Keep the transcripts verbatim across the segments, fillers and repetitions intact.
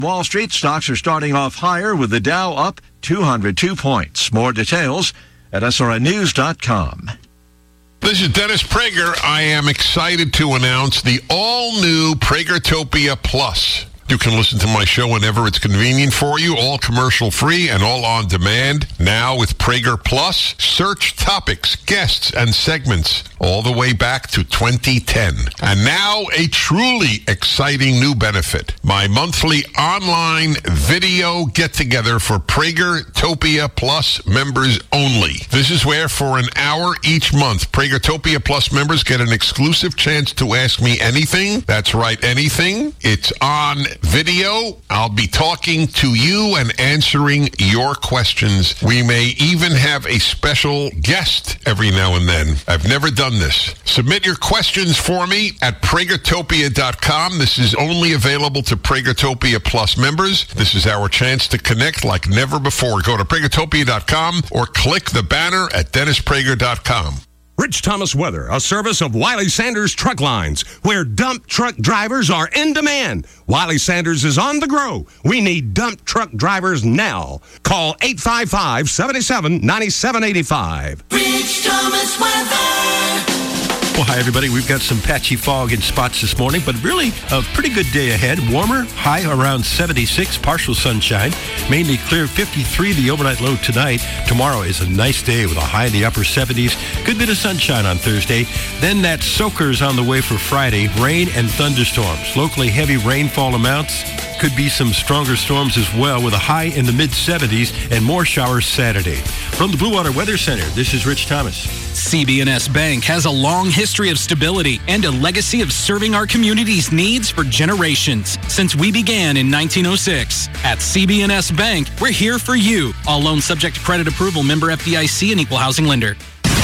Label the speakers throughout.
Speaker 1: Wall Street stocks are starting off higher with the Dow up two hundred two points. More details at S R N news dot com.
Speaker 2: This is Dennis Prager. I am excited to announce the all-new Pragertopia Plus. You can listen to my show whenever it's convenient for you, all commercial-free and all on demand. Now with Prager Plus, search topics, guests, and segments all the way back to twenty ten. And now a truly exciting new benefit. My monthly online video get-together for Pragertopia Plus members only. This is where for an hour each month, Pragertopia Plus members get an exclusive chance to ask me anything. That's right, anything. It's on video. I'll be talking to you and answering your questions. We may even have a special guest every now and then. I've never done this. Submit your questions for me at Pragertopia dot com. This is only available to Pragertopia Plus members. This is our chance to connect like never before. Go to Pragertopia dot com or click the banner at Dennis Prager dot com.
Speaker 3: Rich Thomas Weather, a service of Wiley Sanders Truck Lines, where dump truck drivers are in demand. Wiley Sanders is on the grow. We need dump truck drivers now. Call eight five five, seven seven, nine seven eight five.
Speaker 4: Rich Thomas Weather.
Speaker 5: Well, hi, everybody. We've got some patchy fog in spots this morning, but really a pretty good day ahead. Warmer, high around seventy-six, partial sunshine, mainly clear fifty-three, the overnight low tonight. Tomorrow is a nice day with a high in the upper seventies. Good bit of sunshine on Thursday. Then that soaker's on the way for Friday. Rain and thunderstorms. Locally heavy rainfall amounts. Could be some stronger storms as well with a high in the mid-seventies and more showers Saturday. From the Blue Water Weather Center, this is Rich Thomas.
Speaker 6: C B N S Bank has a long history of stability and a legacy of serving our community's needs for generations since we began in nineteen oh six. At C B N S Bank, we're here for you. All loans subject to credit approval, member F D I C and equal housing lender.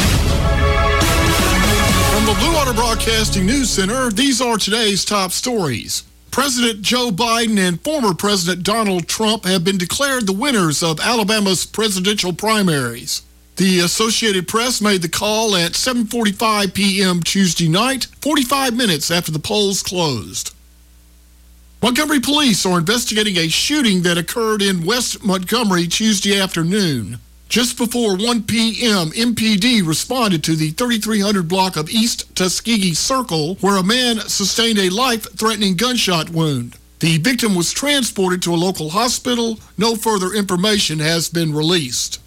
Speaker 7: From the Blue Water Broadcasting News Center, these are today's top stories. President Joe Biden and former President Donald Trump have been declared the winners of Alabama's presidential primaries. The Associated Press made the call at seven forty-five p.m. Tuesday night, forty-five minutes after the polls closed. Montgomery police are investigating a shooting that occurred in West Montgomery Tuesday afternoon. Just before one p.m., M P D responded to the thirty-three hundred block of East Tuskegee Circle, where a man sustained a life-threatening gunshot wound. The victim was transported to a local hospital. No further information has been released.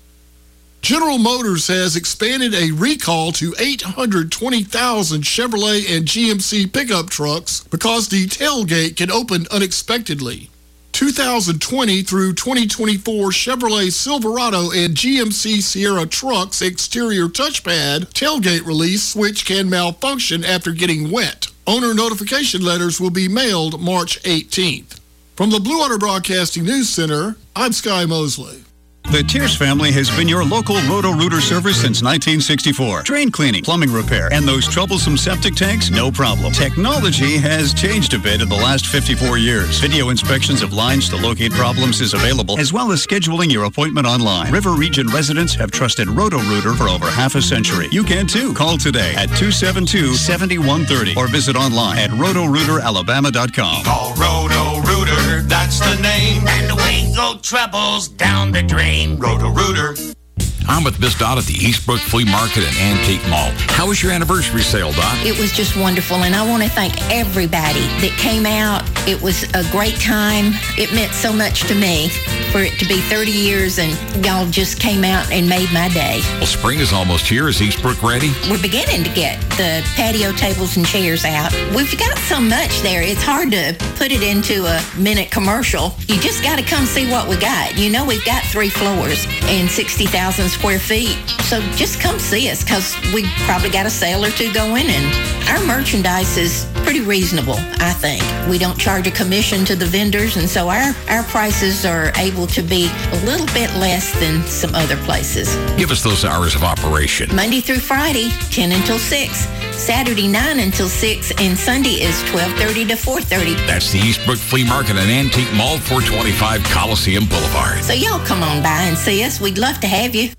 Speaker 7: General Motors has expanded a recall to eight hundred twenty thousand Chevrolet and G M C pickup trucks because the tailgate can open unexpectedly. two thousand twenty through twenty twenty-four Chevrolet Silverado and G M C Sierra trucks exterior touchpad tailgate release switch can malfunction after getting wet. Owner notification letters will be mailed March eighteenth. From the Blue Water Broadcasting News Center, I'm Sky Mosley.
Speaker 8: The Tierce family has been your local Roto-Rooter service since nineteen sixty-four. Drain cleaning, plumbing repair, and those troublesome septic tanks, no problem. Technology has changed a bit in the last fifty-four years. Video inspections of lines to locate problems is available, as well as scheduling your appointment online. River Region residents have trusted Roto-Rooter for over half a century. You can too. Call today at two seven two, seven one three zero or visit online at roto rooter alabama dot com.
Speaker 4: Call Roto-Rooter, that's the name. And away go troubles down the drain. Roto-Rooter.
Speaker 9: I'm with Miss Dot at the Eastbrook Flea Market and Antique Mall. How was your anniversary sale, Dot?
Speaker 10: It was just wonderful, and I want to thank everybody that came out. It was a great time. It meant so much to me for it to be thirty years, and y'all just came out and made my day.
Speaker 9: Well, spring is almost here. Is Eastbrook ready?
Speaker 10: We're beginning to get the patio tables and chairs out. We've got so much there, it's hard to put it into a minute commercial. You just got to come see what we got. You know, we've got three floors and sixty thousand square feet. So just come see us, because we probably got a sale or two going, and our merchandise is pretty reasonable, I think. We don't charge a commission to the vendors, and so our, our prices are able to be a little bit less than some other places.
Speaker 9: Give us those hours of operation.
Speaker 10: Monday through Friday, ten until six. Saturday, nine until six, and Sunday is twelve thirty to four thirty.
Speaker 9: That's the Eastbrook Flea Market and Antique Mall, four twenty-five Coliseum Boulevard.
Speaker 10: So y'all come on by and see us. We'd love to have you.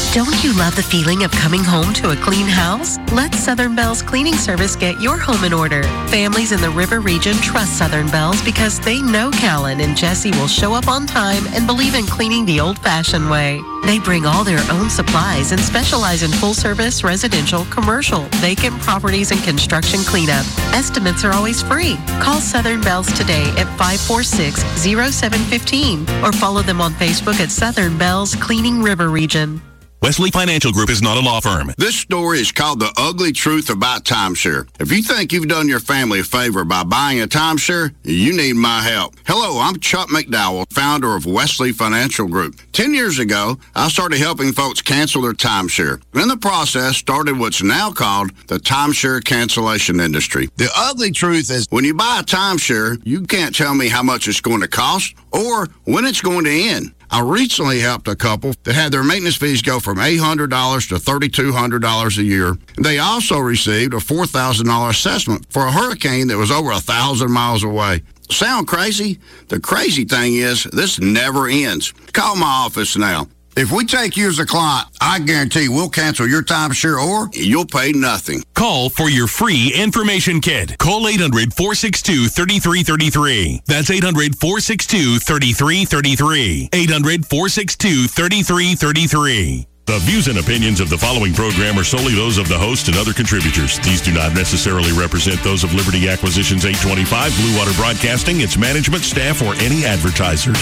Speaker 11: Don't you love the feeling of coming home to a clean house? Let Southern Bells Cleaning Service get your home in order. Families in the River region trust Southern Bells because they know Callan and Jesse will show up on time and believe in cleaning the old-fashioned way. They bring all their own supplies and specialize in full-service, residential, commercial, vacant properties, and construction cleanup. Estimates are always free. Call Southern Bells today at five four six, zero seven one five or follow them on Facebook at Southern Bells Cleaning River Region.
Speaker 12: Wesley Financial Group is not a law firm.
Speaker 13: This story is called The Ugly Truth About Timeshare. If you think you've done your family a favor by buying a timeshare, you need my help. Hello, I'm Chuck McDowell, founder of Wesley Financial Group. Ten years ago, I started helping folks cancel their timeshare. In the process, started what's now called the timeshare cancellation industry. The ugly truth is when you buy a timeshare, you can't tell me how much it's going to cost or when it's going to end. I recently helped a couple that had their maintenance fees go from eight hundred dollars to three thousand two hundred dollars a year. They also received a four thousand dollars assessment for a hurricane that was over one thousand miles away. Sound crazy? The crazy thing is, this never ends. Call my office now. If we take you as a client, I guarantee we'll cancel your timeshare or you'll pay nothing.
Speaker 12: Call for your free information kit. Call eight hundred, four six two, three three three three. That's eight hundred, four six two, three three three three. eight hundred, four six two, three three three three. The views and opinions of the following program are solely those of the host and other contributors. These do not necessarily represent those of Liberty Acquisitions eight twenty-five, Blue Water Broadcasting, its management, staff, or any advertisers.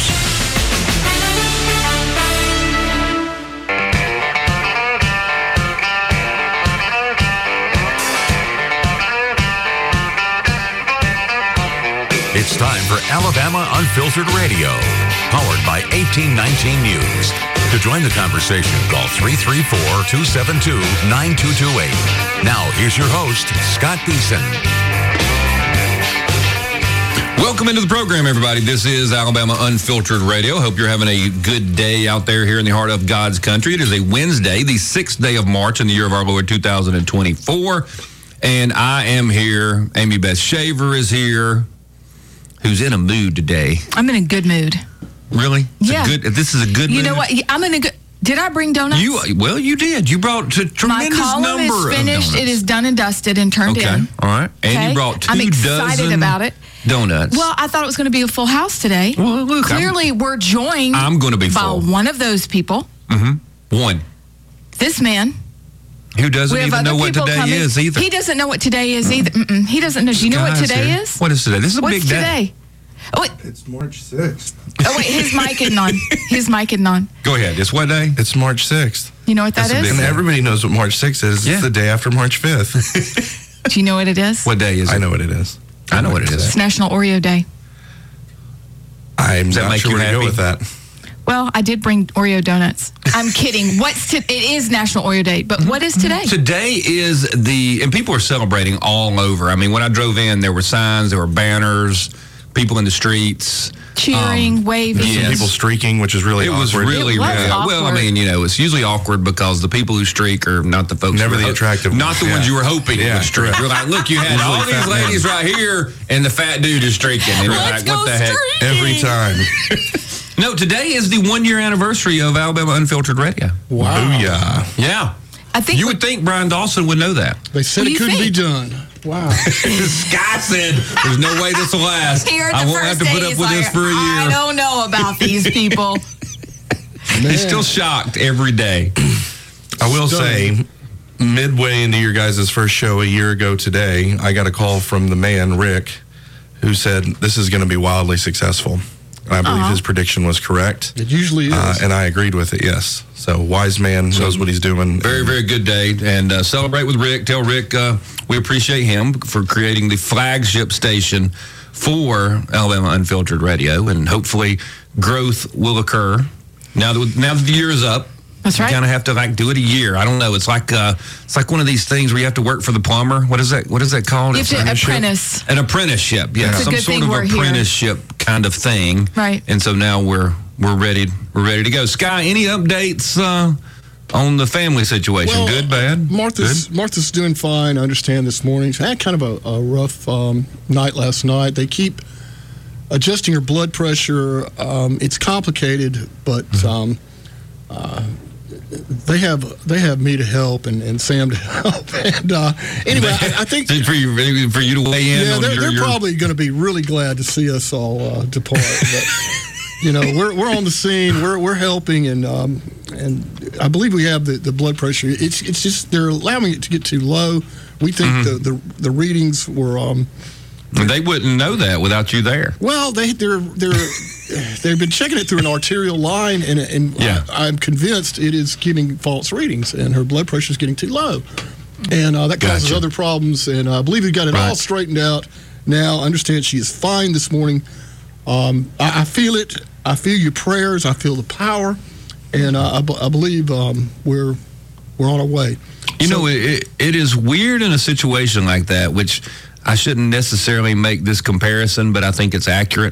Speaker 14: It's time for Alabama Unfiltered Radio, powered by eighteen nineteen News. To join the conversation, call three three four, two seven two, nine two two eight. Now, here's your host, Scott Beeson.
Speaker 15: Welcome into the program, everybody. This is Alabama Unfiltered Radio. Hope you're having a good day out there here in the heart of God's country. It is a Wednesday, the sixth day of March in the year of our Lord, two thousand twenty-four. And I am here. Amy Beth Shaver is here. Who's in a mood today?
Speaker 16: I'm in a good mood.
Speaker 15: Really? It's
Speaker 16: yeah.
Speaker 15: A good, this is a good
Speaker 16: you
Speaker 15: mood?
Speaker 16: You know what? I'm in a good... Did I bring donuts?
Speaker 15: You Well, you did. You brought a tremendous
Speaker 16: My column
Speaker 15: number
Speaker 16: is
Speaker 15: of
Speaker 16: finished.
Speaker 15: donuts.
Speaker 16: It is done and dusted and turned
Speaker 15: okay.
Speaker 16: in.
Speaker 15: All right. And
Speaker 16: okay?
Speaker 15: you brought two
Speaker 16: I'm excited
Speaker 15: dozen
Speaker 16: about it.
Speaker 15: donuts.
Speaker 16: Well, I thought it was going to be a full house today.
Speaker 15: Well, look,
Speaker 16: Clearly,
Speaker 15: I'm,
Speaker 16: we're joined
Speaker 15: I'm gonna be
Speaker 16: by
Speaker 15: full.
Speaker 16: one of those people.
Speaker 15: Mm-hmm. One.
Speaker 16: This man.
Speaker 15: Who doesn't even know what today
Speaker 16: coming.
Speaker 15: is either.
Speaker 16: He doesn't know what today is either. Mm-mm. He doesn't know. Do you know what today
Speaker 15: here.
Speaker 16: is?
Speaker 15: What is today? This is a
Speaker 16: What's
Speaker 15: big day.
Speaker 16: today? Oh, wait.
Speaker 17: It's March sixth.
Speaker 16: Oh, wait, his mic isn't on. His mic isn't on.
Speaker 15: Go ahead. It's what day?
Speaker 17: It's March sixth.
Speaker 16: You know what that
Speaker 17: That's
Speaker 16: is?
Speaker 17: And everybody knows what March sixth is.
Speaker 15: Yeah.
Speaker 17: It's the day after March fifth.
Speaker 16: Do you know what it is?
Speaker 15: What day is it?
Speaker 17: I know what it is.
Speaker 15: I know what it is.
Speaker 16: It's National Oreo Day.
Speaker 17: I'm
Speaker 15: Does that
Speaker 17: not
Speaker 15: make
Speaker 17: sure
Speaker 15: you
Speaker 17: where to go
Speaker 15: happy?
Speaker 17: with that.
Speaker 16: Well, I did bring Oreo donuts. I'm kidding. What's to, it is National Oreo Day, but what is today?
Speaker 15: Today is the, and people are celebrating all over. I mean, when I drove in, there were signs, there were banners, people in the streets.
Speaker 16: Cheering,
Speaker 15: um,
Speaker 16: waving.
Speaker 17: Some
Speaker 15: yes.
Speaker 17: people streaking, which is really
Speaker 15: It
Speaker 17: awkward.
Speaker 15: was really,
Speaker 16: It was
Speaker 15: really
Speaker 16: awkward.
Speaker 15: well. I mean, you know, it's usually awkward because the people who streak are not the folks.
Speaker 17: Never
Speaker 15: you were
Speaker 17: the
Speaker 15: ho-
Speaker 17: attractive
Speaker 15: not
Speaker 17: ones,
Speaker 15: the
Speaker 17: yeah.
Speaker 15: ones you were hoping
Speaker 17: Yeah,
Speaker 15: would streak.
Speaker 17: correct.
Speaker 15: You're like, look, you had
Speaker 17: Usually
Speaker 15: all these
Speaker 17: fat men.
Speaker 15: ladies right here, and the fat dude is streaking. And you're
Speaker 16: Let's
Speaker 15: like,
Speaker 16: go
Speaker 15: what the heck?
Speaker 16: streaking.
Speaker 17: Every time.
Speaker 15: No, today is the one year anniversary of Alabama Unfiltered Radio.
Speaker 17: Wow. Booyah.
Speaker 15: Yeah.
Speaker 16: I think
Speaker 15: You would think Brian Dawson would know that.
Speaker 7: They said
Speaker 16: What do
Speaker 7: it
Speaker 16: you
Speaker 7: couldn't be
Speaker 16: think?
Speaker 7: done. Wow.
Speaker 15: Scott said, there's no way this will last.
Speaker 16: Here, the
Speaker 15: I won't
Speaker 16: first
Speaker 15: have to
Speaker 16: day,
Speaker 15: put up
Speaker 16: he's
Speaker 15: with
Speaker 16: like,
Speaker 15: this for a year.
Speaker 16: I don't know about these people.
Speaker 15: He's still shocked every day.
Speaker 17: I will say, midway into your guys' first show a year ago today, I got a call from the man, Rick, who said this is going to be wildly successful. And I believe
Speaker 16: Uh-huh.
Speaker 17: his prediction was correct.
Speaker 7: It usually is.
Speaker 17: Uh, and I agreed with it, yes. So, wise man knows what he's doing.
Speaker 15: Very, very good day. And uh, celebrate with Rick. Tell Rick uh, we appreciate him for creating the flagship station for Alabama Unfiltered Radio. And hopefully growth will occur. Now that, now that the year is up,
Speaker 16: That's right.
Speaker 15: you kind of have to like do it a year. I don't know. It's like uh, it's like one of these things where you have to work for the plumber. What is that? What is that called?
Speaker 16: You have to
Speaker 15: Apprenticeship?
Speaker 16: apprentice.
Speaker 15: An apprenticeship. Yeah,
Speaker 16: It's a
Speaker 15: some
Speaker 16: good
Speaker 15: sort
Speaker 16: thing
Speaker 15: of
Speaker 16: we're here.
Speaker 15: apprenticeship kind of thing.
Speaker 16: Right.
Speaker 15: And so now we're we're ready. We're ready to go. Sky, any updates uh, on the family situation?
Speaker 7: Well,
Speaker 15: Good, bad?
Speaker 7: Martha's, Martha's doing fine. I understand this morning. She had kind of a, a rough um, night last night. They keep adjusting her blood pressure. Um, it's complicated, but um, uh, They have they have me to help and, and Sam to help. And uh, anyway, I, I think
Speaker 15: for you for you to weigh in.
Speaker 7: Yeah,
Speaker 15: on
Speaker 7: they're,
Speaker 15: your,
Speaker 7: they're
Speaker 15: your...
Speaker 7: probably going to be really glad to see us all uh, depart. But you know, we're we're on the scene. We're we're helping, and um, and I believe we have the, the blood pressure. It's it's just they're allowing it to get too low. We think mm-hmm. the, the the readings were. Um,
Speaker 15: they wouldn't know that without you there.
Speaker 7: Well, they they're they're. They've been checking it through an arterial line, and, and
Speaker 15: yeah.
Speaker 7: I, I'm convinced it is giving false readings, and her blood pressure is getting too low. And uh, that causes
Speaker 15: gotcha.
Speaker 7: other problems, and I believe we've got it
Speaker 15: right.
Speaker 7: all straightened out now. I understand she is fine this morning. Um, I, I feel it. I feel your prayers. I feel the power, and uh, I, b- I believe um, we're we're on our way.
Speaker 15: You
Speaker 7: so,
Speaker 15: know, it, it is weird in a situation like that, which I shouldn't necessarily make this comparison, but I think it's accurate.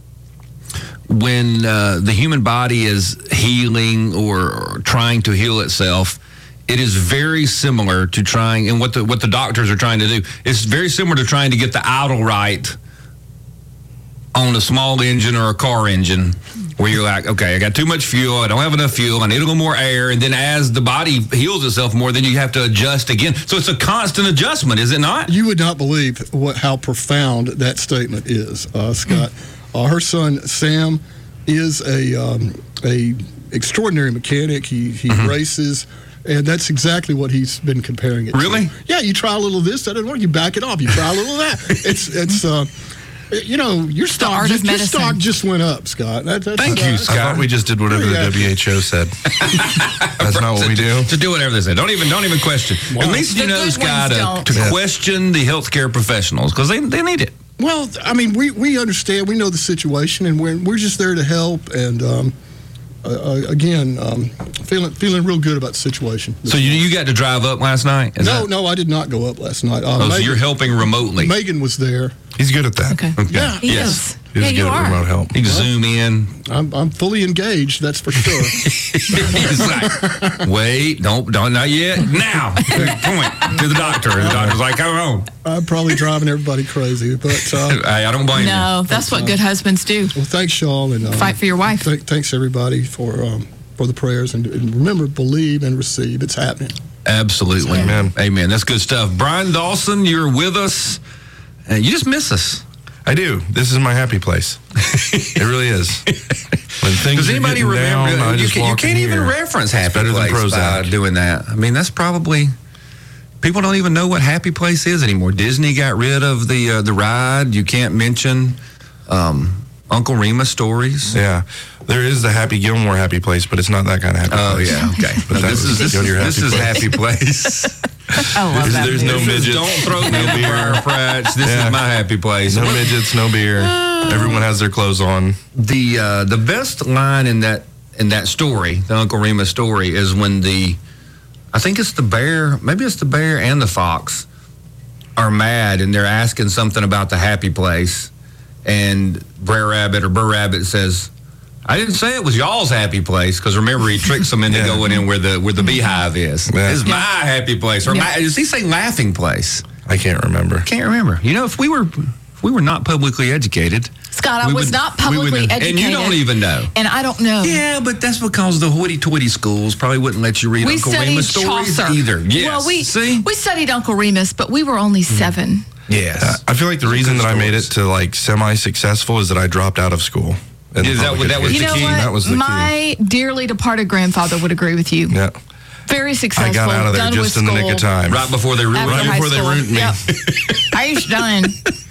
Speaker 15: When uh, the human body is healing or, or trying to heal itself, it is very similar to trying, and what the what the doctors are trying to do, it's very similar to trying to get the idle right on a small engine or a car engine, where you're like, okay, I got too much fuel, I don't have enough fuel, I need a little more air, and then as the body heals itself more, then you have to adjust again. So it's a constant adjustment, is it not?
Speaker 7: You would not believe what how profound that statement is, uh, Scott. Uh, her son Sam is a um, a extraordinary mechanic. He he mm-hmm. races, and that's exactly what he's been comparing it
Speaker 15: really?
Speaker 7: to. Yeah, you try a little of this, that doesn't work. You back it off. You try a little of that. It's it's. Uh, You know, your stock, just, your stock just went up, Scott. That, that's,
Speaker 17: Thank
Speaker 7: uh,
Speaker 17: you, Scott. I thought we just did whatever the W H O said. That's not what we do.
Speaker 15: To do whatever they say. Don't even don't even question. Wow. At least you know, Scott, uh, to
Speaker 7: Yeah.
Speaker 15: question the healthcare professionals because they they need it.
Speaker 7: Well, I mean, we, we understand, we know the situation, and we're we're just there to help. And um, uh, again, um, feeling feeling real good about the situation.
Speaker 15: So you you got to drive up last night? Is
Speaker 7: no,
Speaker 15: that...
Speaker 7: no, I did not go up last night. Uh,
Speaker 15: oh,
Speaker 7: Megan,
Speaker 15: so you're helping remotely.
Speaker 7: Megan was there.
Speaker 17: He's good at that.
Speaker 16: Okay.
Speaker 15: okay.
Speaker 7: Yeah,
Speaker 16: he
Speaker 15: yes.
Speaker 16: is.
Speaker 17: He's
Speaker 16: yeah,
Speaker 17: good
Speaker 16: you
Speaker 17: at
Speaker 16: are.
Speaker 17: remote help.
Speaker 15: He can
Speaker 7: Well,
Speaker 15: zoom in.
Speaker 7: I'm I'm fully engaged. That's for sure.
Speaker 15: He's like, wait, don't don't not yet. Now, point to the doctor. And the doctor's like, come on.
Speaker 7: I'm probably driving everybody crazy, but uh,
Speaker 15: I, I don't blame you.
Speaker 16: No, that's what good husbands do.
Speaker 7: well, thanks, y'all, and uh,
Speaker 16: Fight for your wife.
Speaker 7: Th- thanks everybody for um, for the prayers, and, and remember, believe and receive. It's happening.
Speaker 15: Absolutely.
Speaker 17: Amen.
Speaker 15: Amen. That's good stuff. Brian Dawson, you're with us. And you just miss us.
Speaker 17: I do. This is my happy place. It really is. When things
Speaker 15: Does anybody
Speaker 17: are
Speaker 15: remember?
Speaker 17: down, I
Speaker 15: you,
Speaker 17: just
Speaker 15: can, you
Speaker 17: walk
Speaker 15: can't
Speaker 17: in
Speaker 15: even
Speaker 17: here.
Speaker 15: reference Happy
Speaker 17: better than
Speaker 15: Place by
Speaker 17: Prozac.
Speaker 15: doing that. I mean, that's probably people don't even know what Happy Place is anymore. Disney got rid of the uh, the ride. You can't mention um, Uncle Remus stories.
Speaker 17: Yeah, there is the Happy Gilmore Happy Place, but it's not that kind of happy
Speaker 15: Oh
Speaker 17: place.
Speaker 15: yeah, okay.
Speaker 17: But
Speaker 15: No,
Speaker 17: that
Speaker 15: this
Speaker 17: was-
Speaker 15: is this,
Speaker 17: go to your
Speaker 15: this
Speaker 17: happy
Speaker 15: is
Speaker 17: place.
Speaker 15: Happy Place.
Speaker 16: I love
Speaker 17: There's,
Speaker 16: that.
Speaker 17: there's no
Speaker 15: This is
Speaker 17: midgets.
Speaker 15: Don't throw me
Speaker 17: no
Speaker 15: in the
Speaker 17: beer.
Speaker 15: Briar Patch. This
Speaker 17: Yeah.
Speaker 15: is my happy place.
Speaker 17: No midgets, no beer. Everyone has their clothes on.
Speaker 15: The uh, the best line in that in that story, the Uncle Remus story, is when the I think it's the bear, maybe it's the bear and the fox are mad and they're asking something about the happy place, and Brer Rabbit or Burr Rabbit says, "I didn't say it was y'all's happy place," because remember he tricks them into
Speaker 17: Yeah.
Speaker 15: going in where the where the beehive is.
Speaker 17: Yeah.
Speaker 15: It's my happy place, or
Speaker 16: Yeah.
Speaker 15: my, does he say laughing place?
Speaker 17: I can't remember.
Speaker 15: Can't remember. You know, if we were if we were not publicly educated.
Speaker 16: Scott, I
Speaker 15: we
Speaker 16: was
Speaker 15: would-
Speaker 16: not
Speaker 15: we would-
Speaker 16: publicly educated.
Speaker 15: And you don't even know.
Speaker 16: And I don't know.
Speaker 15: Yeah, but that's because the hoity-toity schools probably wouldn't let you read
Speaker 16: We
Speaker 15: Uncle
Speaker 16: studied
Speaker 15: Remus stories
Speaker 16: Chaucer.
Speaker 15: either. Yes.
Speaker 16: Well, we
Speaker 15: See?
Speaker 16: we studied Uncle Remus, but we were only seven.
Speaker 15: Yes.
Speaker 17: Uh, I feel like the
Speaker 15: Those are
Speaker 17: reason
Speaker 15: good
Speaker 17: that I made it
Speaker 15: stories.
Speaker 17: to like semi-successual is that I dropped out of school. in
Speaker 15: Is
Speaker 17: the
Speaker 15: that
Speaker 17: public
Speaker 15: what- that was
Speaker 16: You
Speaker 15: the
Speaker 16: know
Speaker 15: key.
Speaker 16: what?
Speaker 17: That was the key.
Speaker 16: My dearly departed grandfather would agree with you.
Speaker 17: Yeah.
Speaker 16: Very successful.
Speaker 17: I got out of there
Speaker 16: done
Speaker 17: just
Speaker 16: with
Speaker 17: in the nick
Speaker 16: school.
Speaker 17: of time.
Speaker 15: Right before they
Speaker 16: After
Speaker 15: ruined
Speaker 16: high
Speaker 17: before they
Speaker 16: school.
Speaker 17: ruined me.
Speaker 16: Yep. He's done.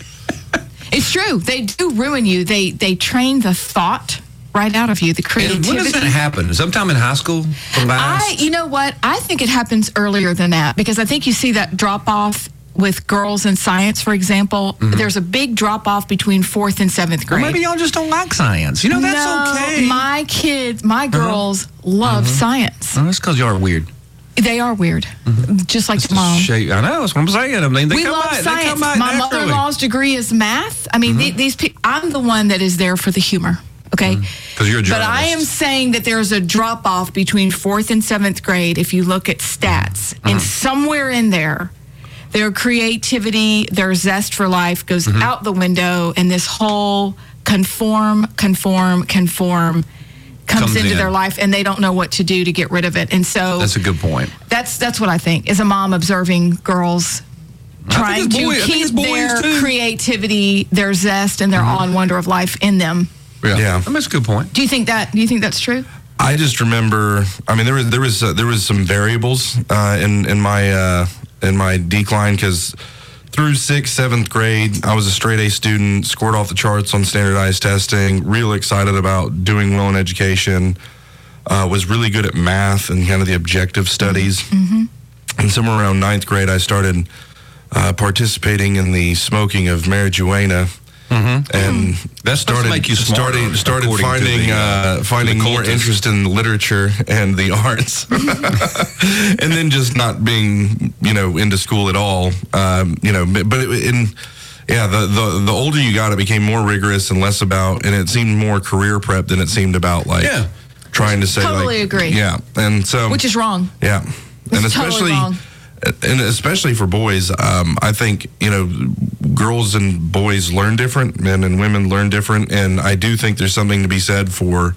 Speaker 16: It's true. They do ruin you. They they train the thought right out of you, the
Speaker 15: And
Speaker 16: creativity.
Speaker 15: when does that happen? Sometime in high school? The last?
Speaker 16: I, you know what? I think it happens earlier than that because I think you see that drop off with girls in science, for example.
Speaker 15: Mm-hmm.
Speaker 16: There's a big drop off between fourth and seventh
Speaker 15: Or
Speaker 16: grade.
Speaker 15: maybe y'all just don't like science. You know, that's
Speaker 16: no,
Speaker 15: okay.
Speaker 16: My kids, my girls love science.
Speaker 15: Oh, that's because y'all are weird.
Speaker 16: They are weird, just like
Speaker 15: It's
Speaker 16: mom.
Speaker 15: shade- I know, that's what I'm saying. I mean, they
Speaker 16: we
Speaker 15: come
Speaker 16: love
Speaker 15: by, they
Speaker 16: science.
Speaker 15: come by
Speaker 16: My
Speaker 15: naturally.
Speaker 16: mother-in-law's degree is math. I mean, the, these people. I'm the one that is there for the humor. Okay,
Speaker 15: Because you're a
Speaker 16: but I
Speaker 15: journalist.
Speaker 16: am saying that there's a drop off between fourth and seventh grade if you look at stats, and somewhere in there, their creativity, their zest for life goes out the window, and this whole conform, conform, conform comes,
Speaker 15: Comes
Speaker 16: into
Speaker 15: in.
Speaker 16: their life and they don't know what to do to get rid of it. And so
Speaker 15: That's a good point.
Speaker 16: that's that's what I think as a mom observing girls trying
Speaker 15: it's
Speaker 16: to
Speaker 15: boy- I think it's
Speaker 16: keep
Speaker 15: boys,
Speaker 16: their
Speaker 15: too.
Speaker 16: creativity, their zest, and their awe and wonder of life in them.
Speaker 15: Yeah.
Speaker 17: Yeah.
Speaker 15: That's a good point.
Speaker 16: Do you think that? Do you think that's true?
Speaker 17: I just remember. I mean, there was there was uh, there was some variables uh, in in my uh, in my decline because through sixth, seventh grade, I was a straight A student, scored off the charts on standardized testing. Real excited about doing well in education. Uh, was really good at math and kind of the objective studies.
Speaker 16: Mm-hmm.
Speaker 17: And somewhere around ninth grade, I started uh, participating in the smoking of marijuana.
Speaker 15: Mm-hmm.
Speaker 17: And
Speaker 15: That's supposed to
Speaker 17: started
Speaker 15: make you smarter,
Speaker 17: started started
Speaker 15: according to
Speaker 17: finding
Speaker 15: the, uh,
Speaker 17: uh, finding
Speaker 15: the
Speaker 17: more
Speaker 15: cultists.
Speaker 17: interest in literature and the arts, and then just not being you know into school at all. Um, you know, but but it, in yeah, the, the the older you got, it became more rigorous and less about, and it seemed more career prep than it seemed about like
Speaker 15: Yeah.
Speaker 17: trying to say
Speaker 16: Totally
Speaker 17: like
Speaker 16: agree.
Speaker 17: yeah, and so
Speaker 16: Which is wrong.
Speaker 17: yeah, and
Speaker 16: It's totally
Speaker 17: especially.
Speaker 16: wrong.
Speaker 17: And especially for boys, um, I think, you know, girls and boys learn different, men and women learn different. And I do think there's something to be said for,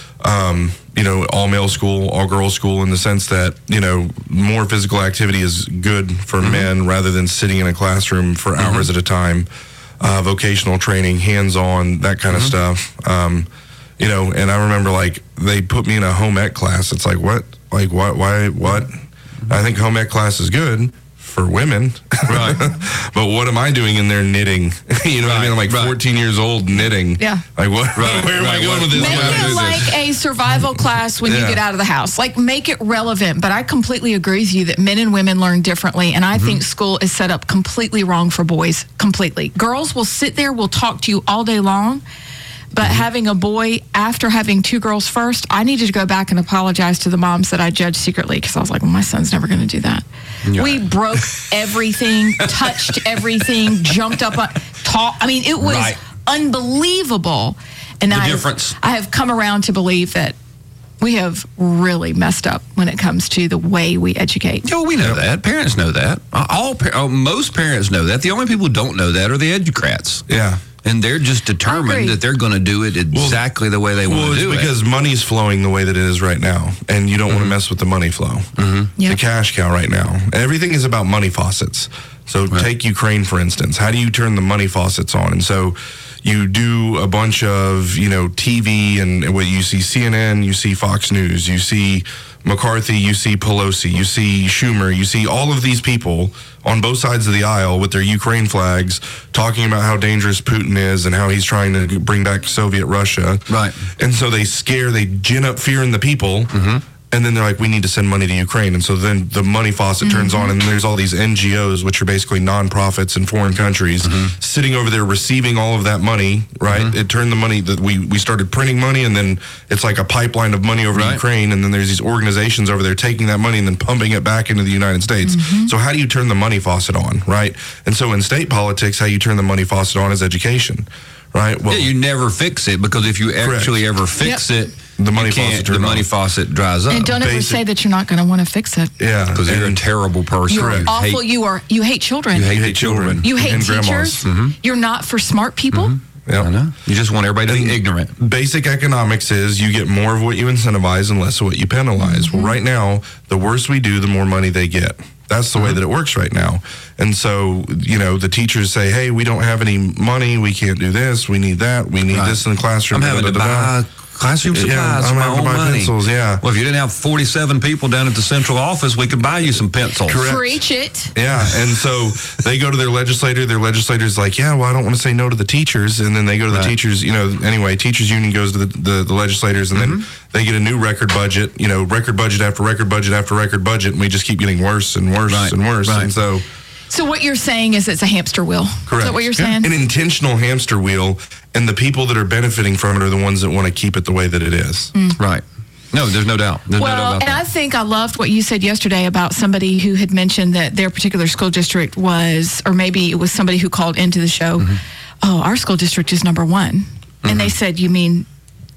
Speaker 17: um, you know, all male school, all girls school, in the sense that, you know, more physical activity is good for
Speaker 15: Mm-hmm.
Speaker 17: men rather than sitting in a classroom for hours at a time. Uh, vocational training, hands-on, that kind of
Speaker 15: Mm-hmm.
Speaker 17: stuff. Um, you know, and I remember, like, they put me in a home ec class. It's like, what? Like, what? Why? What? I think home ec class is good for women.
Speaker 15: Right.
Speaker 17: But what am I doing in there knitting? You know what I mean? I'm like
Speaker 15: right.
Speaker 17: fourteen years old knitting.
Speaker 16: Yeah.
Speaker 17: Like, what?
Speaker 15: Right,
Speaker 17: Where am I
Speaker 15: right,
Speaker 17: going
Speaker 15: what-
Speaker 17: with this?
Speaker 16: Make
Speaker 17: How do I do
Speaker 16: it
Speaker 17: this?
Speaker 16: like a survival class when you
Speaker 17: Yeah.
Speaker 16: get out of the house. Like, make it relevant. But I completely agree with you that men and women learn differently. And I
Speaker 17: Mm-hmm.
Speaker 16: think school is set up completely wrong for boys. Completely. Girls will sit there, will talk to you all day long. But
Speaker 17: Mm-hmm.
Speaker 16: having a boy after having two girls first, I needed to go back and apologize to the moms that I judged secretly because I was like, well, my son's never going to do that.
Speaker 15: Yeah.
Speaker 16: We broke everything, touched everything, jumped up, on, talk. I mean, it was
Speaker 15: Right.
Speaker 16: unbelievable. And
Speaker 15: The
Speaker 16: I have,
Speaker 15: difference.
Speaker 16: I have come around to believe that we have really messed up when it comes to the way we educate.
Speaker 15: Oh, we know that. Parents know that. All par- oh, most parents know that. The only people who don't know that are the educrats.
Speaker 17: Yeah.
Speaker 15: And they're just determined
Speaker 16: agree.
Speaker 15: that they're going to do it exactly the way they
Speaker 17: Well,
Speaker 15: want
Speaker 17: it's
Speaker 15: to do
Speaker 17: because money's flowing the way that it is right now, and you don't want to mess with the money flow. Mm-hmm.
Speaker 16: Yep.
Speaker 17: The cash cow right now. Everything is about money faucets. So take Ukraine, for instance. How do you turn the money faucets on? And so you do a bunch of, you know, T V and what you see C N N, you see Fox News, you see McCarthy, you see Pelosi, you see Schumer, you see all of these people on both sides of the aisle with their Ukraine flags talking about how dangerous Putin is and how he's trying to bring back Soviet Russia.
Speaker 15: Right.
Speaker 17: And so they scare, they gin up fear in the people. And then they're like, we need to send money to Ukraine. And so then the money faucet turns on, and there's all these N G Os, which are basically nonprofits in foreign countries, sitting over there receiving all of that money, right? It turned the money that we, we started printing money, and then it's like a pipeline of money over to
Speaker 15: Right.
Speaker 17: Ukraine. And then there's these organizations over there taking that money and then pumping it back into the United States. So how do you turn the money faucet on, right? And so in state politics, how you turn the money faucet on is education, right? Well,
Speaker 15: Yeah, you never fix it because if you actually ever fix it,
Speaker 17: the money
Speaker 15: you can't-
Speaker 17: faucet
Speaker 15: the
Speaker 17: turned
Speaker 15: money
Speaker 17: on.
Speaker 15: faucet dries up.
Speaker 16: And don't ever
Speaker 17: basic-
Speaker 16: say that you're not going to want to fix it.
Speaker 17: Yeah.
Speaker 15: because you're a
Speaker 17: and-
Speaker 15: terrible person.
Speaker 16: You're
Speaker 15: You
Speaker 16: awful.
Speaker 15: hate-
Speaker 16: you are. You hate children.
Speaker 15: You
Speaker 17: You
Speaker 15: hate
Speaker 17: hate children.
Speaker 16: You hate
Speaker 17: and
Speaker 16: teachers.
Speaker 17: grandmas.
Speaker 16: You're not for smart people.
Speaker 17: Yep.
Speaker 15: I know. You just want everybody to be ignorant.
Speaker 17: Basic economics is you get more of what you incentivize and less of what you penalize. Well, right now, the worse we do, the more money they get. That's the way that it works right now. And so, you know, the teachers say, hey, we don't have any money. We can't do this. We need that. We need
Speaker 15: Right.
Speaker 17: this in the classroom.
Speaker 15: I'm having to
Speaker 17: Da-da-da-da.
Speaker 15: buy classroom
Speaker 17: Yeah,
Speaker 15: supplies
Speaker 17: I'm
Speaker 15: with my
Speaker 17: having
Speaker 15: own
Speaker 17: to buy
Speaker 15: money.
Speaker 17: pencils, yeah.
Speaker 15: Well, if you didn't have forty-seven people down at the central office, we could buy you some pencils.
Speaker 17: Correct.
Speaker 16: Preach it.
Speaker 17: Yeah, and so they go to their legislator. Their legislator's like, yeah, well, I don't want to say no to the teachers. And then they go to the
Speaker 15: Right.
Speaker 17: teachers, you know, anyway, teachers union goes to the, the, the legislators, and then they get a new record budget, you know, record budget after record budget after record budget, and we just keep getting worse and worse
Speaker 15: Right,
Speaker 17: and worse.
Speaker 15: right.
Speaker 17: And so,
Speaker 16: So what you're saying is it's a hamster wheel.
Speaker 17: correct.
Speaker 16: Is that what you're saying?
Speaker 17: An intentional hamster wheel, and the people that are benefiting from it are the ones that want to keep it the way that it is.
Speaker 15: Right. No, there's no doubt. There's no doubt
Speaker 16: Well,
Speaker 15: about
Speaker 16: and
Speaker 15: that.
Speaker 16: I think I loved what you said yesterday about somebody who had mentioned that their particular school district was, or maybe it was somebody who called into the show, oh, our school district is number one. And they said, you mean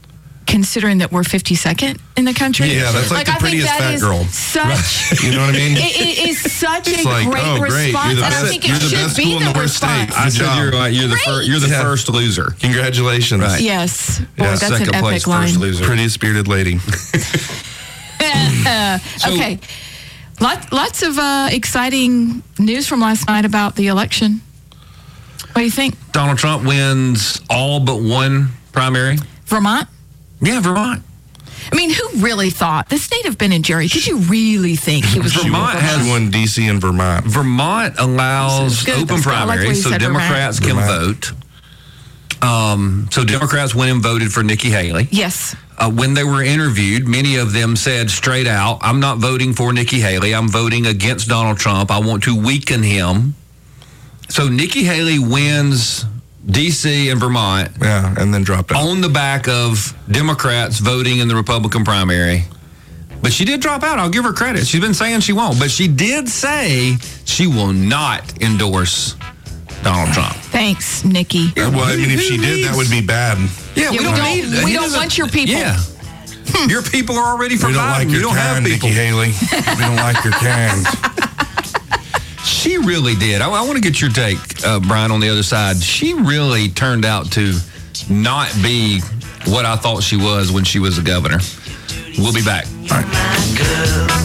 Speaker 16: considering that we're fifty-second in the country.
Speaker 17: Yeah, that's like, the
Speaker 16: I think
Speaker 17: prettiest
Speaker 16: that
Speaker 17: fat
Speaker 16: is
Speaker 17: girl.
Speaker 16: Such,
Speaker 17: You know what I mean?
Speaker 16: It, it is such
Speaker 17: It's
Speaker 16: a
Speaker 17: like,
Speaker 16: great
Speaker 17: oh, great.
Speaker 16: response,
Speaker 17: You're the
Speaker 16: and I
Speaker 17: best-
Speaker 16: think
Speaker 17: you're
Speaker 16: it
Speaker 17: the
Speaker 16: should
Speaker 17: best
Speaker 16: be
Speaker 17: school in
Speaker 16: the
Speaker 17: the worst
Speaker 16: response.
Speaker 17: state.
Speaker 15: I
Speaker 17: Good
Speaker 15: said
Speaker 17: job.
Speaker 15: you're right. You're the first. You're the
Speaker 17: Yeah.
Speaker 15: first loser.
Speaker 17: Congratulations.
Speaker 15: Right.
Speaker 16: Yes. Boy,
Speaker 17: Yeah,
Speaker 16: that's
Speaker 15: Second
Speaker 16: an
Speaker 15: place,
Speaker 16: epic line.
Speaker 15: first loser.
Speaker 17: Prettiest spirited lady.
Speaker 16: Uh, okay. Lot, lots of uh, exciting news from last night about the election. What do you think?
Speaker 15: Donald Trump wins all but one primary.
Speaker 16: Vermont?
Speaker 15: Yeah, Vermont.
Speaker 16: I mean, who really thought? The state of Ben and Jerry, did you really think he was
Speaker 15: Vermont has
Speaker 17: won D C and Vermont.
Speaker 15: Vermont allows
Speaker 16: Good,
Speaker 15: open
Speaker 16: that's good. I like what
Speaker 15: primaries,
Speaker 16: you
Speaker 15: so
Speaker 16: said,
Speaker 15: Democrats can
Speaker 17: Vermont.
Speaker 15: vote. Um, so Democrats went and voted for Nikki Haley.
Speaker 16: Yes.
Speaker 15: Uh, when they were interviewed, many of them said straight out, I'm not voting for Nikki Haley. I'm voting against Donald Trump. I want to weaken him. So Nikki Haley wins D C and Vermont.
Speaker 17: Yeah, and then dropped out.
Speaker 15: On the back of Democrats voting in the Republican primary. But she did drop out. I'll give her credit. She's been saying she won't. But she did say she will not endorse Donald Trump.
Speaker 16: Thanks, Nikki.
Speaker 17: Well, I mean, if she did, that would be bad.
Speaker 15: Yeah, we,
Speaker 16: we
Speaker 15: don't,
Speaker 16: don't-
Speaker 15: need.
Speaker 16: we
Speaker 15: he
Speaker 16: don't
Speaker 15: doesn't-
Speaker 16: want your people.
Speaker 15: Yeah. Your people are already for
Speaker 17: We don't
Speaker 15: Biden.
Speaker 17: like
Speaker 15: you
Speaker 17: your
Speaker 15: don't have
Speaker 17: kind,
Speaker 15: people.
Speaker 17: Nikki Haley. We don't like your kind.
Speaker 15: She really did. I, I want to get your take, uh, Brian, on the other side. She really turned out to not be what I thought she was when she was a governor. We'll be back. All right.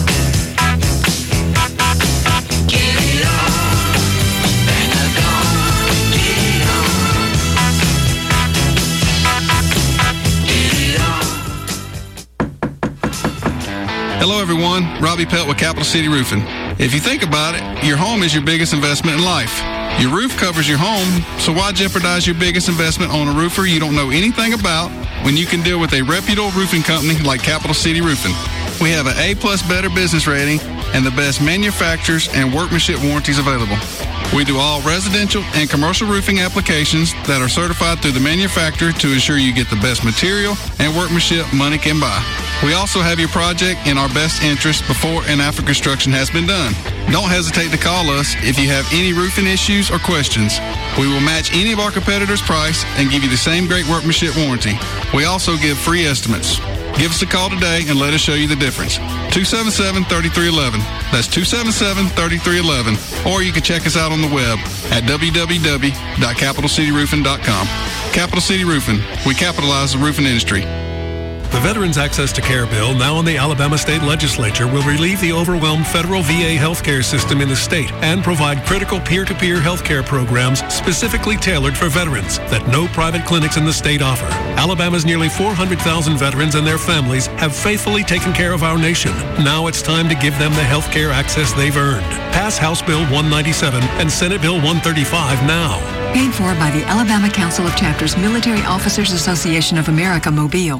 Speaker 18: Hello, everyone. Robbie Pelt with Capital City Roofing. If you think about it, your home is your biggest investment in life. Your roof covers your home, so why jeopardize your biggest investment on a roofer you don't know anything about when you can deal with a reputable roofing company like Capital City Roofing? We have an A-plus Better Business rating and the best manufacturers and workmanship warranties available. We do all residential and commercial roofing applications that are certified through the manufacturer to ensure you get the best material and workmanship money can buy. We also have your project in our best interest before and after construction has been done. Don't hesitate to call us if you have any roofing issues or questions. We will match any of our competitors' price and give you the same great workmanship warranty. We also give free estimates. Give us a call today and let us show you the difference. two seven seven, three three one one. That's two seven seven, three three one one. Or you can check us out on the web at w w w dot capital city roofing dot com. Capital City Roofing. We capitalize the roofing industry.
Speaker 19: The Veterans Access to Care bill, now in the Alabama State Legislature, will relieve the overwhelmed federal V A healthcare system in the state and provide critical peer-to-peer healthcare programs specifically tailored for veterans that no private clinics in the state offer. Alabama's nearly four hundred thousand veterans and their families have faithfully taken care of our nation. Now it's time to give them the healthcare access they've earned. Pass House Bill one ninety-seven and Senate Bill one thirty-five now.
Speaker 20: Paid for by the Alabama Council of Chapters Military Officers Association of America, Mobile.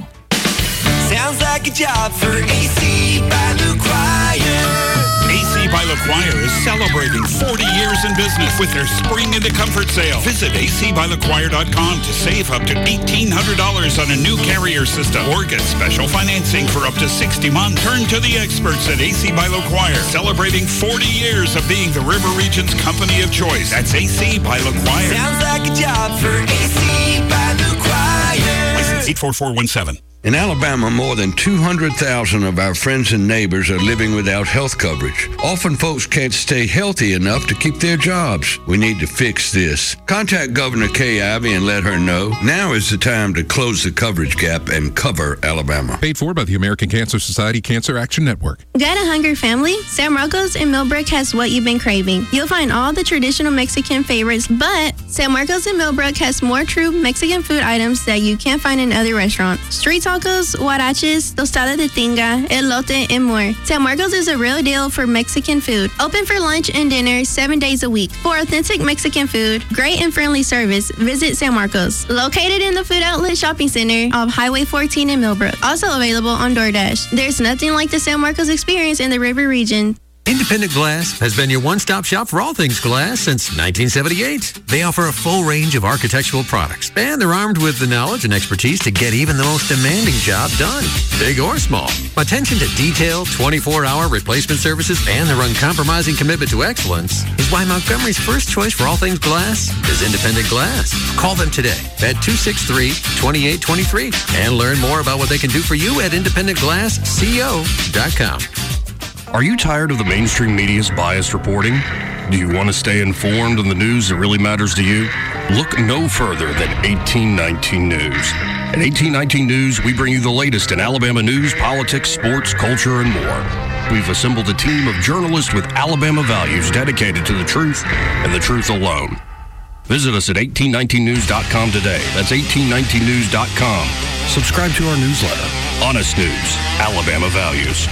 Speaker 4: Sounds like a job for A C by LaQuire.
Speaker 21: A C by LaQuire is celebrating forty years in business with their Spring into Comfort sale. Visit A C by LaQuire dot com to save up to eighteen hundred dollars on a new carrier system or get special financing for up to sixty months. Turn to the experts at A C by LaQuire, celebrating forty years of being the River Region's company of choice. That's A C by LaQuire.
Speaker 4: Sounds like a job for A C by LaQuire.
Speaker 21: License eight four four one seven.
Speaker 22: In Alabama, more than two hundred thousand of our friends and neighbors are living without health coverage. Often folks can't stay healthy enough to keep their jobs. We need to fix this. Contact Governor Kay Ivey and let her know. Now is the time to close the coverage gap and cover Alabama.
Speaker 23: Paid for by the American Cancer Society Cancer Action Network.
Speaker 24: Got a hungry family? San Marcos in Millbrook has what you've been craving. You'll find all the traditional Mexican favorites, but San Marcos in Millbrook has more true Mexican food items that you can't find in other restaurants. Street tacos, huaraches, tostada de tinga, elote, and more. San Marcos is a real deal for Mexican food. Open for lunch and dinner seven days a week. For authentic Mexican food, great and friendly service, visit San Marcos. Located in the Food Outlet Shopping Center of Highway fourteen in Millbrook. Also available on DoorDash. There's nothing like the San Marcos experience in the River region.
Speaker 1: Independent Glass has been your one-stop shop for all things glass since nineteen seventy-eight. They offer a full range of architectural products, and they're armed with the knowledge and expertise to get even the most demanding job done, big or small. Attention to detail, twenty-four hour replacement services, and their uncompromising commitment to excellence is why Montgomery's first choice for all things glass is Independent Glass. Call them today at two six three, two eight two three and learn more about what they can do for you at independent glass co dot com.
Speaker 2: Are you tired of the mainstream media's biased reporting? Do you want to stay informed on the news that really matters to you? Look no further than eighteen nineteen News. At eighteen nineteen News, we bring you the latest in Alabama news, politics, sports, culture, and more. We've assembled a team of journalists with Alabama values dedicated to the truth and the truth alone. Visit us at eighteen nineteen news dot com today. That's eighteen nineteen news dot com. Subscribe to our newsletter. Honest News, Alabama Values.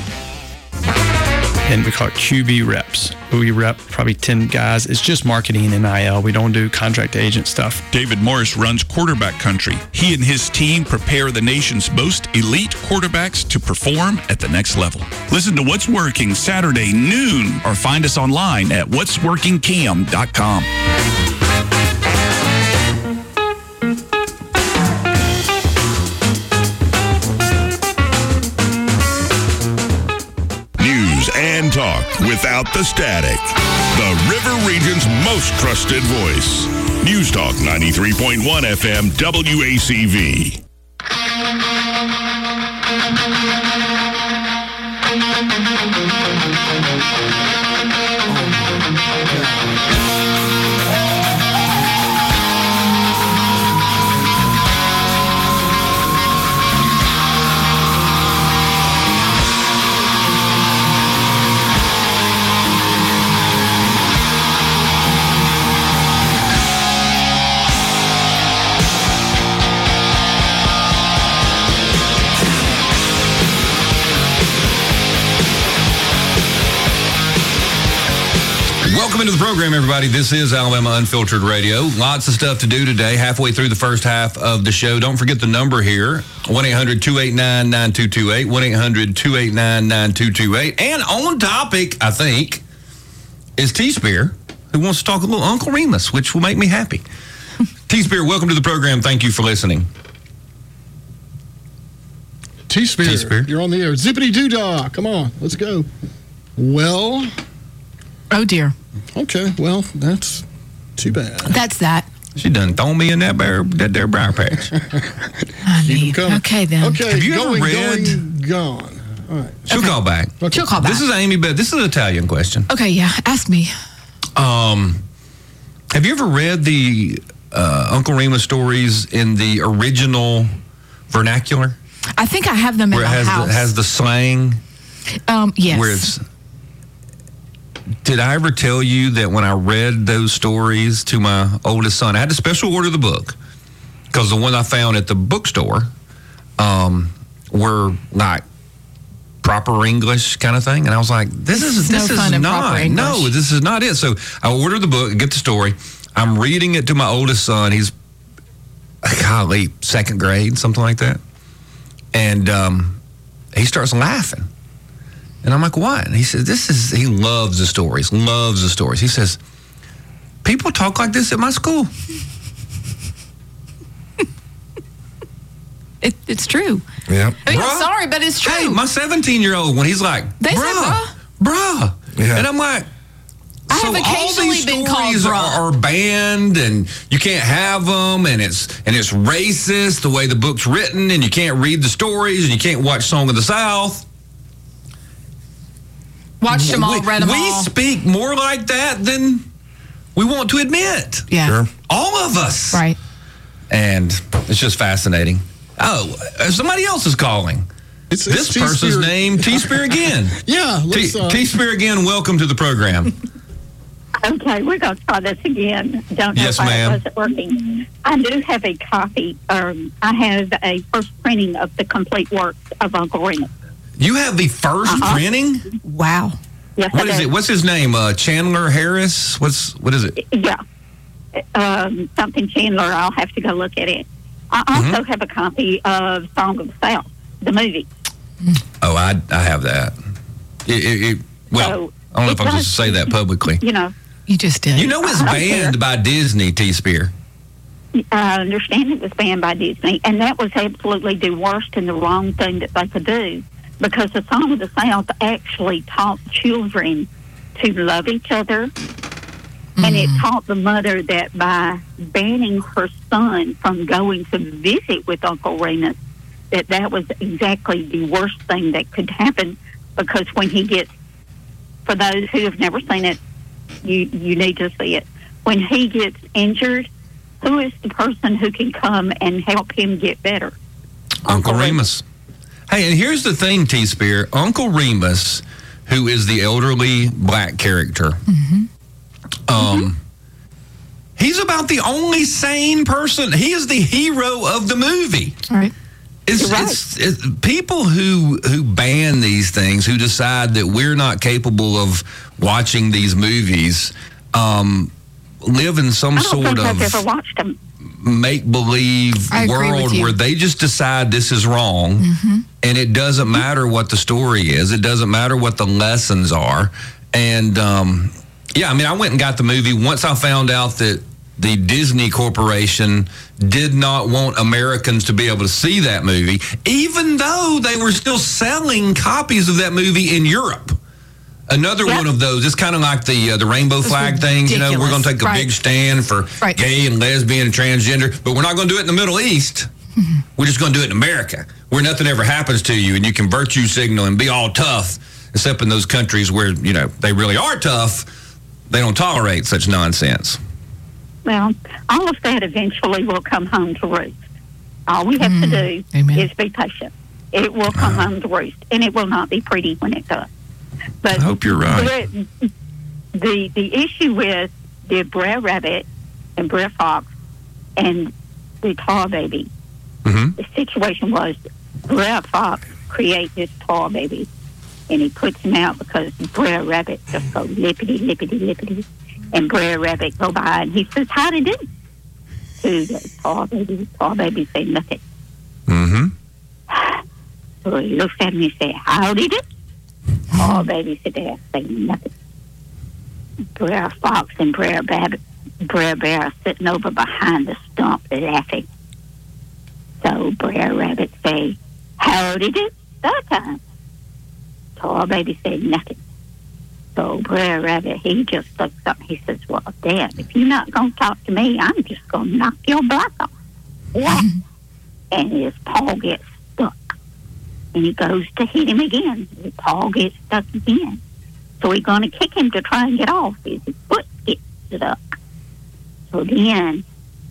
Speaker 3: And we call it Q B reps. We rep probably ten guys. It's just marketing and N I L. We don't do contract agent stuff.
Speaker 21: David Morris runs Quarterback Country. He and his team prepare the nation's most elite quarterbacks to perform at the next level. Listen to What's Working Saturday noon or find us online at what's working cam dot com.
Speaker 12: And talk without the static. The River Region's most trusted voice. News Talk ninety-three point one F M W A C V.
Speaker 15: Welcome into the program, everybody. This is Alabama Unfiltered Radio. Lots of stuff to do today, halfway through the first half of the show. Don't forget the number here, one eight hundred two eight nine nine two two eight, one eight hundred two eight nine nine two two eight. And on topic, I think, is T-Spear, who wants to talk a little Uncle Remus, which will make me happy. T-Spear, welcome to the program. Thank you for listening.
Speaker 7: T-Spear,
Speaker 15: T-Spear.
Speaker 7: You're on the air. Zippity-doo-dah. Come on, let's go. Well...
Speaker 16: Oh, dear.
Speaker 7: Okay, well, that's too bad.
Speaker 16: That's that.
Speaker 15: She done thrown me in that bear, that there briar patch.
Speaker 16: I mean, okay, then.
Speaker 7: Okay,
Speaker 15: Have you
Speaker 7: going,
Speaker 15: ever read?
Speaker 7: going, gone. All right.
Speaker 15: She'll
Speaker 16: Okay.
Speaker 15: call back.
Speaker 7: Okay.
Speaker 16: She'll call back.
Speaker 15: This is Amy Beth. This is an Italian question.
Speaker 16: Okay, yeah. Ask me.
Speaker 15: Um, have you ever read the uh, Uncle Remus stories in the original vernacular?
Speaker 16: I think I have them in
Speaker 15: Where it
Speaker 16: my
Speaker 15: has
Speaker 16: house.
Speaker 15: the, has the slang?
Speaker 16: um, yes.
Speaker 15: Where it's... Did I ever tell you that when I read those stories to my oldest son, I had to special order the book because the one I found at the bookstore um, were like proper English kind of thing, and I was like, "This is
Speaker 16: It's
Speaker 15: this
Speaker 16: no
Speaker 15: is
Speaker 16: fun in
Speaker 15: not
Speaker 16: proper English.
Speaker 15: no, this is not it." So I ordered the book, get the story. I'm reading it to my oldest son. He's golly second grade, something like that, and um, he starts laughing. And I'm like, what? And he says, this is, he loves the stories, loves the stories. He says, people talk like this at my school.
Speaker 16: It, it's true.
Speaker 17: Yeah.
Speaker 16: I mean,
Speaker 15: Bruh.
Speaker 16: I'm sorry, but it's true.
Speaker 15: Hey, my seventeen-year-old, when he's like,
Speaker 16: They say
Speaker 15: bruh, bruh.
Speaker 17: Yeah.
Speaker 15: And I'm like,
Speaker 16: I
Speaker 15: so
Speaker 16: have
Speaker 15: all
Speaker 16: occasionally
Speaker 15: these
Speaker 16: been called
Speaker 15: stories are,
Speaker 16: bruh.
Speaker 15: are banned, and you can't have them, and it's and it's racist the way the book's written, and you can't read the stories, and you can't watch Song of the South.
Speaker 16: Watched them all,
Speaker 15: we,
Speaker 16: read them
Speaker 15: we
Speaker 16: all.
Speaker 15: speak more like that than we want to admit.
Speaker 16: Yeah.
Speaker 17: Sure.
Speaker 15: All of us.
Speaker 16: Right.
Speaker 15: And it's just fascinating. Oh, uh, somebody else is calling.
Speaker 7: It's,
Speaker 15: This
Speaker 7: it's
Speaker 15: person's
Speaker 7: T-Spear.
Speaker 15: name, T-Spear again.
Speaker 7: Yeah, let's...
Speaker 15: T-
Speaker 7: Uh,
Speaker 15: T-Spear again, welcome to the program.
Speaker 5: Okay, we're going to try this again. Don't know
Speaker 15: Yes,
Speaker 5: why
Speaker 15: ma'am.
Speaker 5: it wasn't working. I do have a copy. Um, I have a first printing of the complete works of Uncle Remus.
Speaker 15: You have the first
Speaker 5: Uh-huh.
Speaker 15: printing?
Speaker 16: Wow.
Speaker 5: Yes,
Speaker 15: What
Speaker 5: I
Speaker 15: is
Speaker 5: do.
Speaker 15: it? What's his name? Uh, Chandler Harris? What's What is it?
Speaker 5: Yeah. Um, something Chandler. I'll have to go look at it. I
Speaker 15: Mm-hmm.
Speaker 5: also have a copy of Song of the South, the movie.
Speaker 15: Oh, I I have that. It, it, it, Well,
Speaker 5: So
Speaker 15: I don't know if
Speaker 5: it
Speaker 15: I'm supposed
Speaker 5: does-
Speaker 15: to say that publicly.
Speaker 5: You know,
Speaker 16: You just did.
Speaker 15: You know it's banned by Disney, T-Spear.
Speaker 5: I understand it was banned by Disney, and that was absolutely the worst and the wrong thing that they could do, because the Song of the South actually taught children to love each other, mm-hmm. and it taught the mother that by banning her son from going to visit with Uncle Remus, that that was exactly the worst thing that could happen, because when he gets, for those who have never seen it, you, you need to see it. When he gets injured, who is the person who can come and help him get better?
Speaker 15: Uncle, Uncle Remus. Hey, and here's the thing, T-Spear. Uncle Remus, who is the elderly black character, mm-hmm. um, mm-hmm. he's about the only sane person. He is the hero of the movie.
Speaker 16: All right.
Speaker 15: It's,
Speaker 5: right.
Speaker 15: it's, it's people who who ban these things, who decide that we're not capable of watching these movies, um, live in some
Speaker 5: I don't
Speaker 15: sort
Speaker 5: think
Speaker 15: of
Speaker 5: I've ever watched them.
Speaker 15: make-believe
Speaker 16: I agree with
Speaker 15: world
Speaker 16: you.
Speaker 15: where they just decide this is wrong,
Speaker 16: Mm-hmm.
Speaker 15: and it doesn't matter what the story is. It doesn't matter what the lessons are. And, um, yeah, I mean, I went and got the movie once I found out that the Disney Corporation did not want Americans to be able to see that movie, even though they were still selling copies of that movie in Europe. Another yep. one of those. It's kind of like the uh, the rainbow flag things. You know, we're going to take a
Speaker 16: right.
Speaker 15: big stand for
Speaker 16: right.
Speaker 15: gay and lesbian and transgender, but we're not going to do it in the Middle East. Mm-hmm. We're just going to do it in America, where nothing ever happens to you, and you can virtue signal and be all tough. Except in those countries where, you know, they really are tough, they don't tolerate such nonsense.
Speaker 5: Well, all of that eventually will come home to roost. All we have mm. to do
Speaker 16: Amen.
Speaker 5: is be patient. It will come uh, home to roost, and it will not be pretty when it does. But
Speaker 15: I hope you're right.
Speaker 5: The, the, the issue with the Brer Rabbit and Brer Fox and the Tar Baby,
Speaker 15: mm-hmm.
Speaker 5: the situation was Brer Fox creates this Tar Baby, and he puts him out because Brer Rabbit just go lippity, lippity, lippity, and Brer Rabbit go by, and he says, "How to do?" To the Tar Baby. The Tar Baby say nothing.
Speaker 15: Mm-hmm.
Speaker 5: So he looks at me and said, "Howdy do?" Tar Baby said, "There, say nothing." Brer Fox and Brer Rabbit, Brer Bear are sitting over behind the stump laughing. So Brer Rabbit say, "Howdy do?" That time. Tar Baby said nothing. So Brer Rabbit, he just looks up and he says, "Well, Dad, if you're not going to talk to me, I'm just going to knock your block off." What? And his paw gets stuck. And he goes to hit him again. His paw gets stuck again. So he's going to kick him to try and get off. His foot gets stuck. So then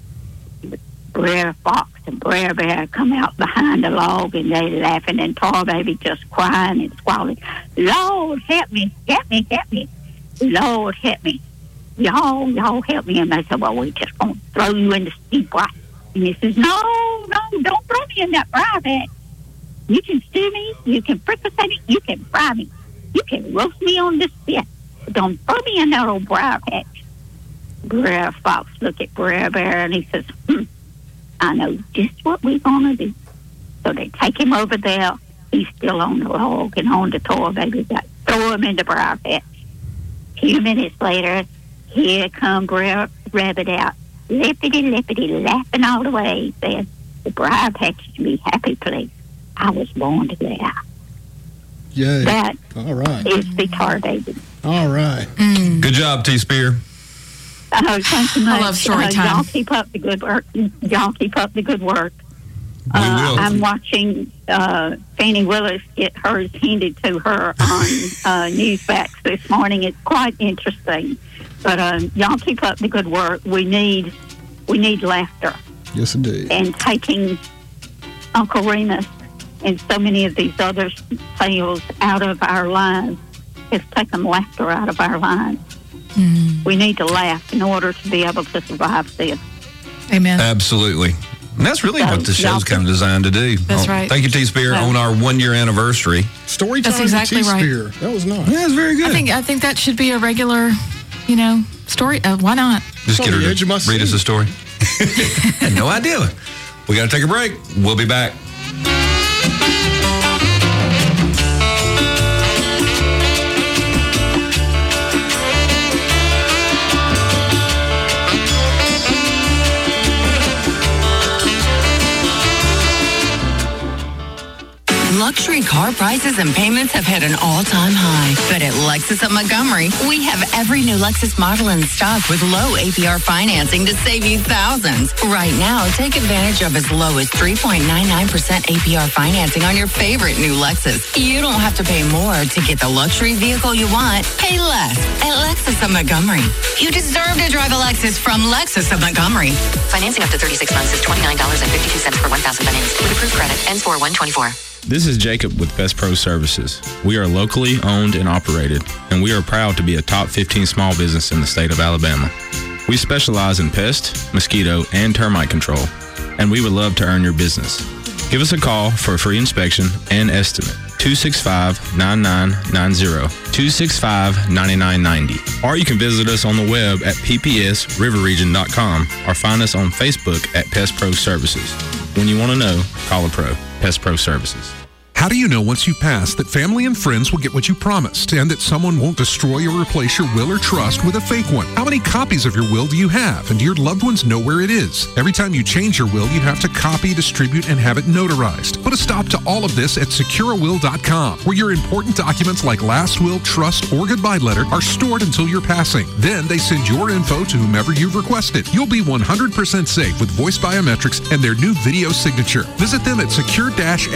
Speaker 5: Brer Fox and Brer Bear come out behind the log, and they laughing, and Tar Baby just crying and squalling, "Lord, help me, help me, help me. Lord, help me. Y'all, y'all help me." And they said, "Well, we're just going to throw you in the steep right." And he says, "No, no, don't throw me in that briar patch. You can stew me, you can fricassee me, you can fry me, you can roast me on this spit. But don't throw me in that old briar patch." Brer Fox look at Brer Bear, and he says, hmm, "I know just what we're going to do." So they take him over there. He's still on the log and on the Tar Baby. They throw him in the briar patch. A few minutes later, here come Brer Rabbit out, lippity, lippity, laughing all the way. He said, "The briar patch is me happy place. I was born there."
Speaker 7: Yay.
Speaker 5: That
Speaker 7: all right.
Speaker 5: is the Tar Baby.
Speaker 7: All right.
Speaker 16: Mm.
Speaker 15: Good job, T-Spear.
Speaker 5: Oh, thank you much.
Speaker 16: I love story
Speaker 5: uh,
Speaker 16: time.
Speaker 5: Y'all keep up the good work. Y'all keep up the good work.
Speaker 15: We
Speaker 5: Uh,
Speaker 15: will.
Speaker 5: I'm watching uh, Fannie Willis get hers handed to her on uh, Newsmax this morning. It's quite interesting. But um, y'all keep up the good work. We need we need laughter.
Speaker 7: Yes, indeed.
Speaker 5: And taking Uncle Remus and so many of these other tales out of our lives has taken laughter out of our lives. Mm. We need to laugh in order to be able to survive this.
Speaker 16: Amen.
Speaker 15: Absolutely. And that's really
Speaker 5: So,
Speaker 15: what the show's
Speaker 5: y'all-
Speaker 15: kind of designed to do.
Speaker 16: That's
Speaker 15: Oh,
Speaker 16: right.
Speaker 15: Thank you, T-Spear,
Speaker 16: Yeah.
Speaker 15: on our one-year anniversary.
Speaker 7: Story time
Speaker 16: That's exactly
Speaker 7: with
Speaker 16: right.
Speaker 7: T-Spear. That was nice.
Speaker 15: Yeah, it's very good.
Speaker 16: I think I think that should be a regular, you know, story. Uh, why not?
Speaker 15: Just
Speaker 7: It's
Speaker 15: get
Speaker 7: on
Speaker 15: her
Speaker 7: the edge
Speaker 15: to
Speaker 7: of my
Speaker 15: read us
Speaker 7: seat.
Speaker 15: a story. Had no idea. We got to take a break. We'll be back.
Speaker 6: Luxury car prices and payments have hit an all-time high. But at Lexus of Montgomery, we have every new Lexus model in stock with low A P R financing to save you thousands. Right now, take advantage of as low as three point nine nine percent A P R financing on your favorite new Lexus. You don't have to pay more to get the luxury vehicle you want. Pay less at Lexus of Montgomery. You deserve to drive a Lexus from Lexus of Montgomery.
Speaker 8: Financing up to thirty-six months is twenty-nine dollars and fifty-two cents per one thousand financed. With approved credit, ends four one twenty-four.
Speaker 9: This is Jacob with Best Pro Services. We are locally owned and operated, and we are proud to be a top fifteen small business in the state of Alabama. We specialize in pest, mosquito, and termite control, and we would love to earn your business. Give us a call for a free inspection and estimate. two six five, nine nine nine zero, two six five, nine nine nine zero. Or you can visit us on the web at p p s river region dot com or find us on Facebook at Pest Pro Services. When you want to know, call a pro. Pest Pro Services.
Speaker 23: How do you know once you pass that family and friends will get what you promised and that someone won't destroy or replace your will or trust with a fake one? How many copies of your will do you have, and do your loved ones know where it is? Every time you change your will, you have to copy, distribute, and have it notarized. Put a stop to all of this at secure a will dot com, where your important documents like last will, trust, or goodbye letter are stored until your passing. Then they send your info to whomever you've requested. You'll be one hundred percent safe with voice biometrics and their new video signature. Visit them at secure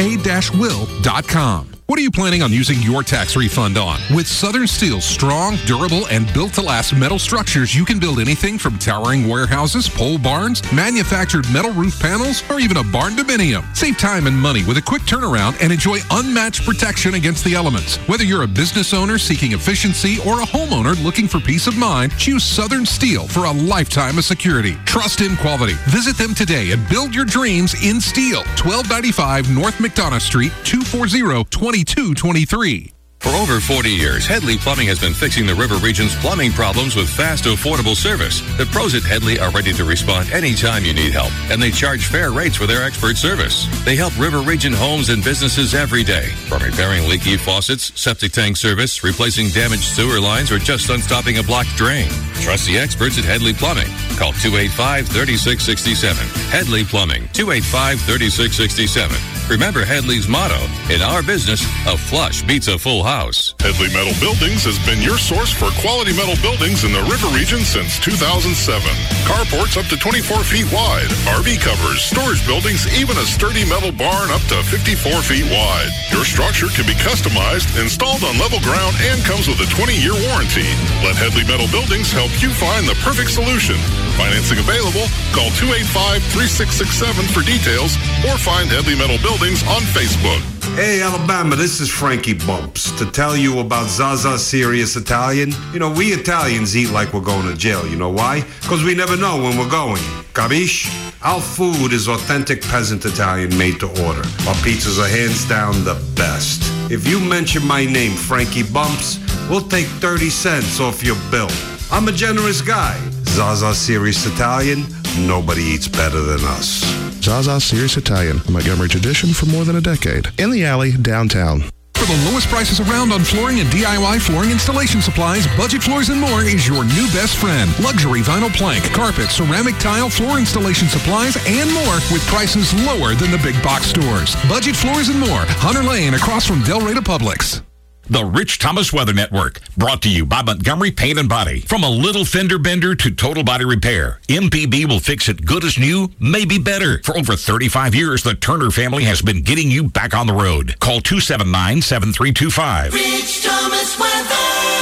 Speaker 23: a will dot com. What are you planning on using your tax refund on? With Southern Steel's strong, durable, and built-to-last metal structures, you can build anything from towering warehouses, pole barns, manufactured metal roof panels, or even a barn dominium. Save time and money with a quick turnaround and enjoy unmatched protection against the elements. Whether you're a business owner seeking efficiency or a homeowner looking for peace of mind, choose Southern Steel for a lifetime of security. Trust in quality. Visit them today and build your dreams in steel. twelve ninety-five North McDonough Street, two four zero, two two two three.
Speaker 10: For over forty years, Headley Plumbing has been fixing the River Region's plumbing problems with fast, affordable service. The pros at Headley are ready to respond anytime you need help, and they charge fair rates for their expert service. They help River Region homes and businesses every day, from repairing leaky faucets, septic tank service, replacing damaged sewer lines, or just unstopping a blocked drain. Trust the experts at Headley Plumbing. Call two eight five, three six six seven. Headley Plumbing, two eight five, three six six seven. Remember Headley's motto, in our business, a flush beats a full house.
Speaker 25: Headley Metal Buildings has been your source for quality metal buildings in the River Region since two thousand seven. Carports up to twenty-four feet wide, R V covers, storage buildings, even a sturdy metal barn up to fifty-four feet wide. Your structure can be customized, installed on level ground, and comes with a twenty-year warranty. Let Headley Metal Buildings help you find the perfect solution. Financing available. Call two eight five, three six six seven for details or find Headley Metal Buildings on Facebook.
Speaker 26: Hey, Alabama, this is Frankie Bumps to tell you about Zaza Serious Italian. You know, we Italians eat like we're going to jail. You know why? Because we never know when we're going. Capiche? Our food is authentic peasant Italian made to order. Our pizzas are hands down the best. If you mention my name, Frankie Bumps, we'll take thirty cents off your bill. I'm a generous guy. Zaza Serious Italian, nobody eats better than us.
Speaker 27: Zaza Serious Italian, a Montgomery tradition for more than a decade. In the alley, downtown.
Speaker 23: For the lowest prices around on flooring and D I Y flooring installation supplies, Budget Floors and More is your new best friend. Luxury vinyl plank, carpet, ceramic tile, floor installation supplies, and more with prices lower than the big box stores. Budget Floors and More, Hunter Lane across from Del Rey to Publix.
Speaker 28: The Rich Thomas Weather Network, brought to you by Montgomery Paint and Body. From a little fender bender to total body repair, M P B will fix it good as new, maybe better. For over thirty-five years, the Turner family has been getting you back on the road. Call two seven nine, seven three two five.
Speaker 29: Rich Thomas Weather.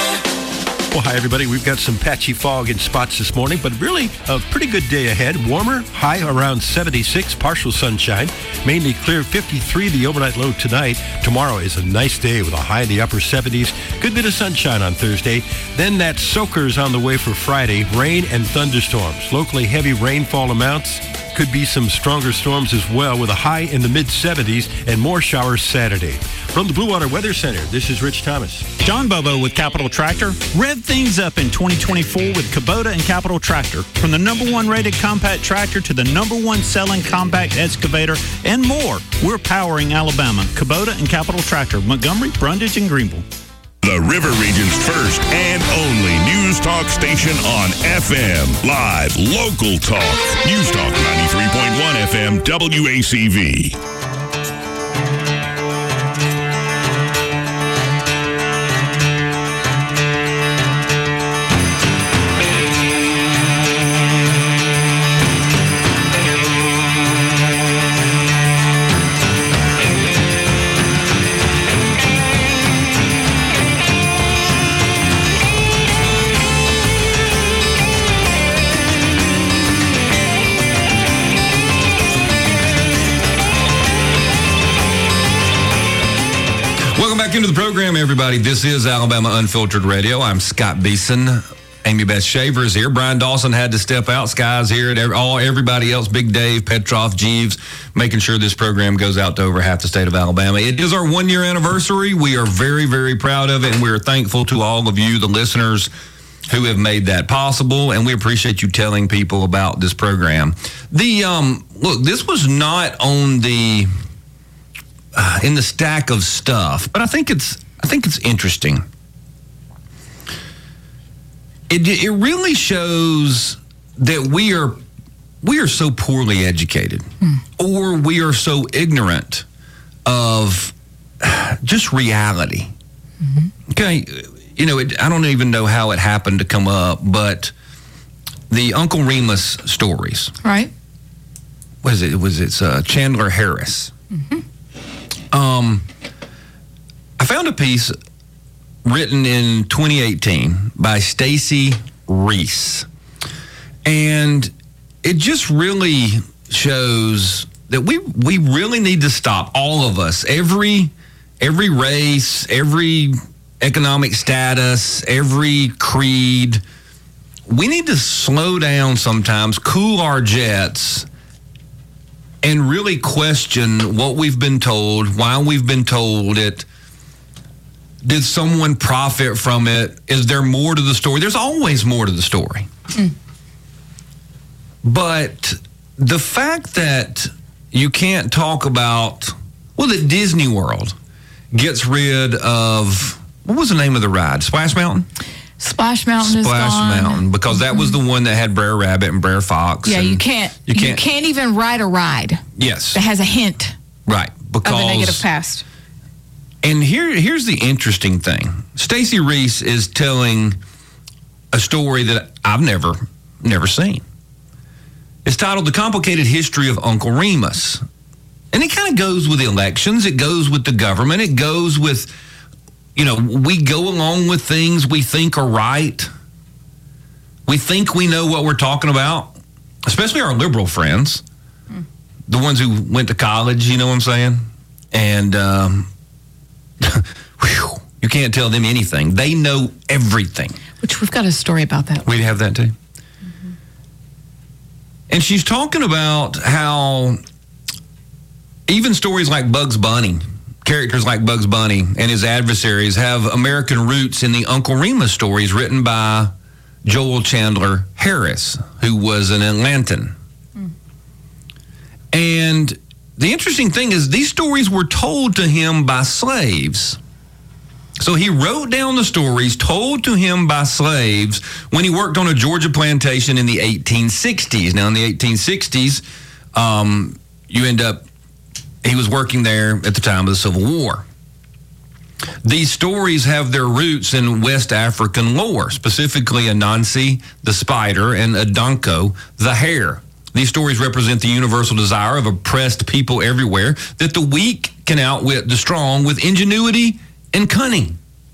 Speaker 30: Well, hi, everybody. We've got some patchy fog in spots this morning, but really a pretty good day ahead. Warmer, high around seventy-six, partial sunshine. Mainly clear, fifty-three, the overnight low tonight. Tomorrow is a nice day with a high in the upper seventies. Good bit of sunshine on Thursday. Then that soaker's on the way for Friday. Rain and thunderstorms. Locally heavy rainfall amounts. Could be some stronger storms as well with a high in the mid-seventies and more showers Saturday. From the Blue Water Weather Center, this is Rich Thomas.
Speaker 31: John Bobo with Capital Tractor. Rev things up in twenty twenty-four with Kubota and Capital Tractor. From the number one rated compact tractor to the number one selling compact excavator and more. We're powering Alabama. Kubota and Capital Tractor. Montgomery, Brundage, and Greenville.
Speaker 12: The River Region's first and only news talk station on F M. Live, local talk. News Talk ninety-three point one F M W A C V.
Speaker 15: Welcome back into the program, everybody. This is Alabama Unfiltered Radio. I'm Scott Beeson. Amy Beth Shaver is here. Brian Dawson had to step out. Sky's here. And every, all everybody else, Big Dave, Petroff, Jeeves, making sure this program goes out to over half the state of Alabama. It is our one-year anniversary. We are very, very proud of it, and we are thankful to all of you, the listeners, who have made that possible, and we appreciate you telling people about this program. The um, look, this was not on the uh, in the stack of stuff, but I think it's I think it's interesting. It it really shows that we are we are so poorly educated, mm. or we are so ignorant of just reality. Mm-hmm. Okay, you know, it, I don't even know how it happened to come up, but the Uncle Remus stories,
Speaker 16: right?
Speaker 15: What is it? Was it uh, Chandler Harris? Mm-hmm. Um, I found a piece written in twenty eighteen by Stacey Reese. And it just really shows that we we really need to stop, all of us, every every race, every economic status, every creed. We need to slow down sometimes, cool our jets, and really question what we've been told, why we've been told it. Did someone profit from it? Is there more to the story? There's always more to the story. Mm. But the fact that you can't talk about, well, that Disney World gets rid of, what was the name of the ride? Splash Mountain?
Speaker 16: Splash Mountain
Speaker 15: Splash
Speaker 16: is gone.
Speaker 15: Mountain, because that was the one that had Brer Rabbit and Brer Fox.
Speaker 16: Yeah,
Speaker 15: and
Speaker 16: you can't,
Speaker 15: you can't.
Speaker 16: You can't even ride a ride.
Speaker 15: Yes.
Speaker 16: That has a hint.
Speaker 15: Right. Because
Speaker 16: of a negative past.
Speaker 15: And here, here's the interesting thing. Stacey Reese is telling a story that I've never, never seen. It's titled The Complicated History of Uncle Remus. And it kind of goes with the elections. It goes with the government. It goes with, you know, we go along with things we think are right. We think we know what we're talking about, especially our liberal friends, mm. the ones who went to college, you know what I'm saying? And, um, whew, you can't tell them anything. They know everything.
Speaker 16: Which we've got a story about that.
Speaker 15: We'd have that too. Mm-hmm. And she's talking about how even stories like Bugs Bunny, characters like Bugs Bunny and his adversaries have American roots in the Uncle Remus stories written by Joel Chandler Harris, who was an Atlantan. Mm. And the interesting thing is these stories were told to him by slaves. So he wrote down the stories told to him by slaves when he worked on a Georgia plantation in the eighteen sixties. Now, in the eighteen sixties, um, you end up, he was working there at the time of the Civil War. These stories have their roots in West African lore, specifically Anansi, the spider, and Adanko, the hare. These stories represent the universal desire of oppressed people everywhere that the weak can outwit the strong with ingenuity and cunning.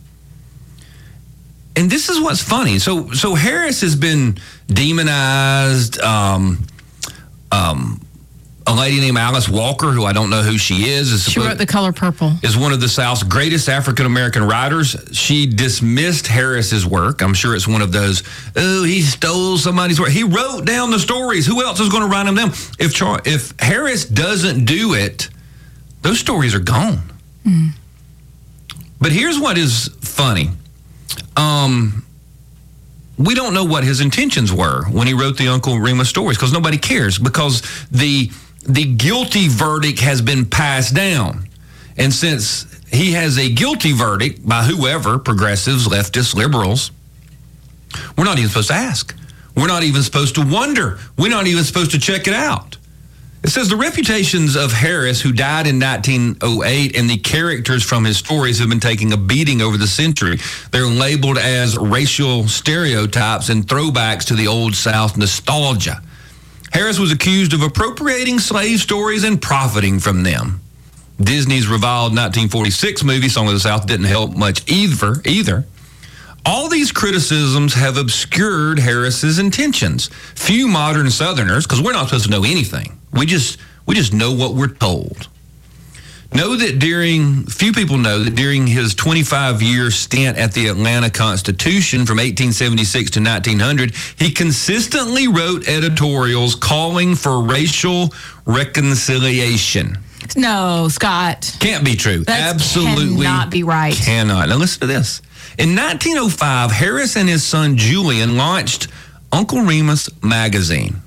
Speaker 15: And this is what's funny. So, so Harris has been demonized. Um, um, a lady named Alice Walker, who I don't know who she is, is
Speaker 16: she
Speaker 15: supposed,
Speaker 16: wrote The Color Purple,
Speaker 15: is one of the South's greatest African-American writers. She dismissed Harris's work. I'm sure it's one of those, oh, he stole somebody's work. He wrote down the stories. Who else is going to write them down? If Char- if Harris doesn't do it, those stories are gone. Mm. But here's what is funny. Um, we don't know what his intentions were when he wrote the Uncle Remus stories, because nobody cares, because the the guilty verdict has been passed down. And since he has a guilty verdict by whoever, progressives, leftists, liberals, we're not even supposed to ask. We're not even supposed to wonder. We're not even supposed to check it out. It says the reputations of Harris, who died in nineteen oh eight, and the characters from his stories have been taking a beating over the century. They're labeled as racial stereotypes and throwbacks to the Old South nostalgia. Harris was accused of appropriating slave stories and profiting from them. Disney's reviled nineteen forty-six movie, Song of the South, didn't help much either. either. All these criticisms have obscured Harris's intentions. Few modern Southerners, because we're not supposed to know anything. We just we just know what we're told. Know that during, few people know that during his twenty-five year stint at the Atlanta Constitution from eighteen seventy-six to nineteen hundred, he consistently wrote editorials calling for racial reconciliation.
Speaker 16: No, Scott.
Speaker 15: Can't be true.
Speaker 16: That
Speaker 15: Absolutely
Speaker 16: cannot be right.
Speaker 15: Cannot. Now listen to this. In nineteen oh five, Harris and his son Julian launched Uncle Remus magazine.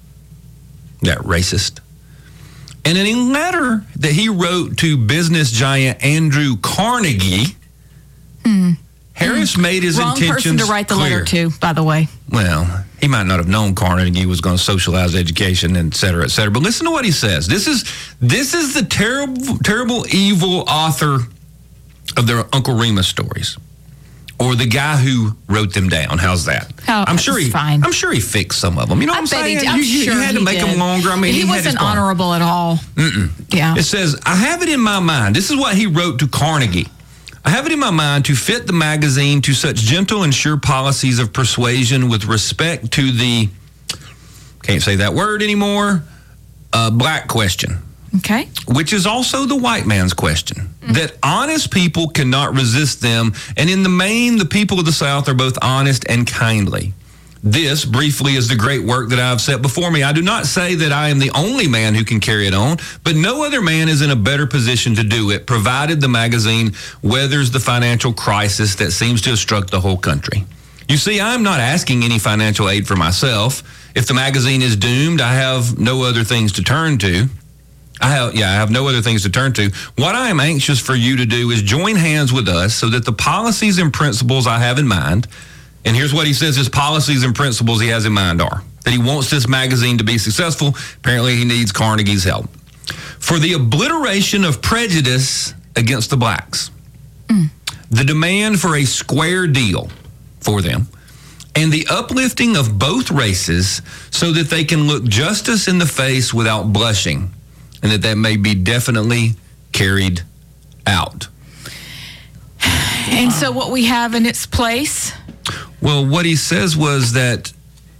Speaker 15: That racist. And in a letter that he wrote to business giant Andrew Carnegie,
Speaker 16: Hmm.
Speaker 15: Harris made his
Speaker 16: Wrong
Speaker 15: intentions
Speaker 16: person to write the
Speaker 15: clear.
Speaker 16: letter to, by the way.
Speaker 15: Well, he might not have known Carnegie was going to socialize education, et cetera, et cetera. But listen to what he says. This is this is the terrible, terrible, evil author of their Uncle Remus stories, or the guy who wrote them down. How's that?
Speaker 16: Oh,
Speaker 15: I'm sure
Speaker 16: that's
Speaker 15: he.
Speaker 16: fine.
Speaker 15: I'm sure he fixed some of them. You know what
Speaker 16: I
Speaker 15: I'm
Speaker 16: bet he
Speaker 15: saying?
Speaker 16: did. I'm
Speaker 15: you, you-
Speaker 16: sure
Speaker 15: you had to
Speaker 16: he
Speaker 15: make them
Speaker 16: did.
Speaker 15: longer. I mean,
Speaker 16: he,
Speaker 15: he, had his
Speaker 16: wasn't
Speaker 15: part.
Speaker 16: honorable at all.
Speaker 15: Mm-mm.
Speaker 16: Yeah.
Speaker 15: It says, I have it in my mind. This is what he wrote to Carnegie. I have it in my mind to fit the magazine to such gentle and sure policies of persuasion with respect to the, can't say that word anymore, uh, black question.
Speaker 16: Okay.
Speaker 15: Which is also the white man's question. Mm. That honest people cannot resist them. And in the main, the people of the South are both honest and kindly. This, briefly, is the great work that I have set before me. I do not say that I am the only man who can carry it on, but no other man is in a better position to do it, provided the magazine weathers the financial crisis that seems to have struck the whole country. You see, I'm not asking any financial aid for myself. If the magazine is doomed, I have no other things to turn to. I have, yeah, I have no other things to turn to. What I am anxious for you to do is join hands with us so that the policies and principles I have in mind, and here's what he says his policies and principles he has in mind are, that he wants this magazine to be successful. Apparently he needs Carnegie's help. For the obliteration of prejudice against the blacks, mm. the demand for a square deal for them, and the uplifting of both races so that they can look justice in the face without blushing, and that that may be definitely carried out.
Speaker 16: And so what we have in its place?
Speaker 15: Well, what he says was that,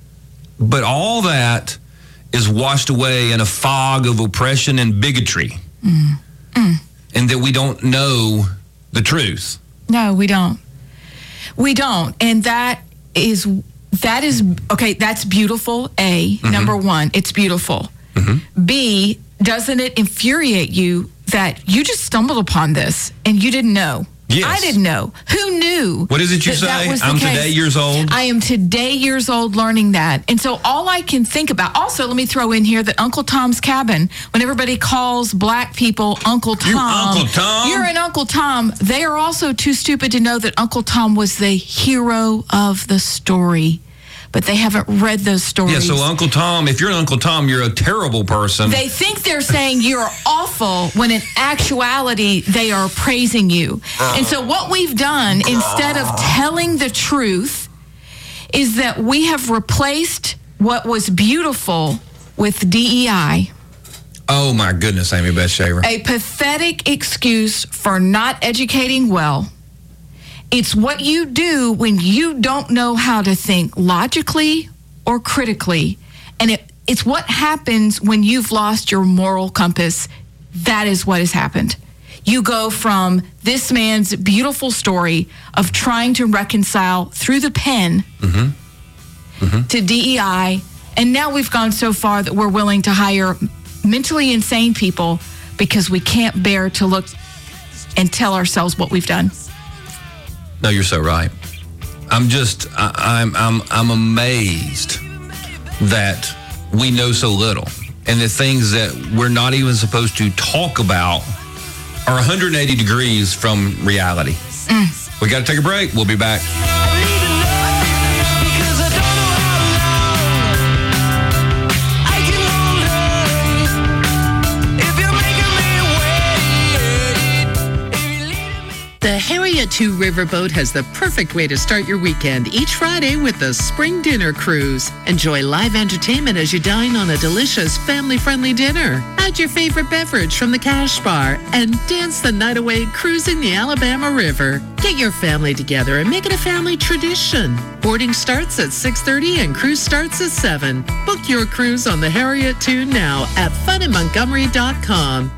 Speaker 15: but all that is washed away in a fog of oppression and bigotry,
Speaker 16: Mm. Mm.
Speaker 15: and that we don't know the truth.
Speaker 16: No, we don't. We don't. And that is, that is, okay, that's beautiful, A,
Speaker 15: Mm-hmm.
Speaker 16: number one, it's beautiful.
Speaker 15: Mm-hmm.
Speaker 16: B, doesn't it infuriate you that you just stumbled upon this and you didn't know?
Speaker 15: Yes.
Speaker 16: I didn't know. Who knew?
Speaker 15: What is it you
Speaker 16: that that
Speaker 15: say?
Speaker 16: was the
Speaker 15: I'm
Speaker 16: case?
Speaker 15: today years old.
Speaker 16: I am today years old learning that. And so all I can think about, also let me throw in here that Uncle Tom's Cabin, when everybody calls black people Uncle Tom.
Speaker 15: You Uncle Tom?
Speaker 16: You're an Uncle Tom. They are also too stupid to know that Uncle Tom was the hero of the story. But they haven't read those stories.
Speaker 15: Yeah, so Uncle Tom, if you're an Uncle Tom, you're a terrible person.
Speaker 16: They think they're saying you're awful when in actuality they are praising you. And so what we've done, instead of telling the truth, is that we have replaced what was beautiful with D E I.
Speaker 15: Oh my goodness, Amy Beth Shaver.
Speaker 16: A pathetic excuse for not educating well. It's what you do when you don't know how to think logically or critically. And it, it's what happens when you've lost your moral compass. That is what has happened. You go from this man's beautiful story of trying to reconcile through the pen
Speaker 15: Mm-hmm. Mm-hmm.
Speaker 16: to D E I. And now we've gone so far that we're willing to hire mentally insane people because we can't bear to look and tell ourselves what we've done.
Speaker 15: No, you're so right. I'm just, I, I'm, I'm, I'm amazed that we know so little, and the things that we're not even supposed to talk about are one hundred eighty degrees from reality. Mm. We got to take a break. We'll be back.
Speaker 1: The Harriet Two Riverboat has the perfect way to start your weekend each Friday with the Spring Dinner Cruise. Enjoy live entertainment as you dine on a delicious family-friendly dinner. Add your favorite beverage from the Cash Bar and dance the night away cruising the Alabama River. Get your family together and make it a family tradition. Boarding starts at six thirty and cruise starts at seven. Book your cruise on the Harriet Two now at fun in montgomery dot com.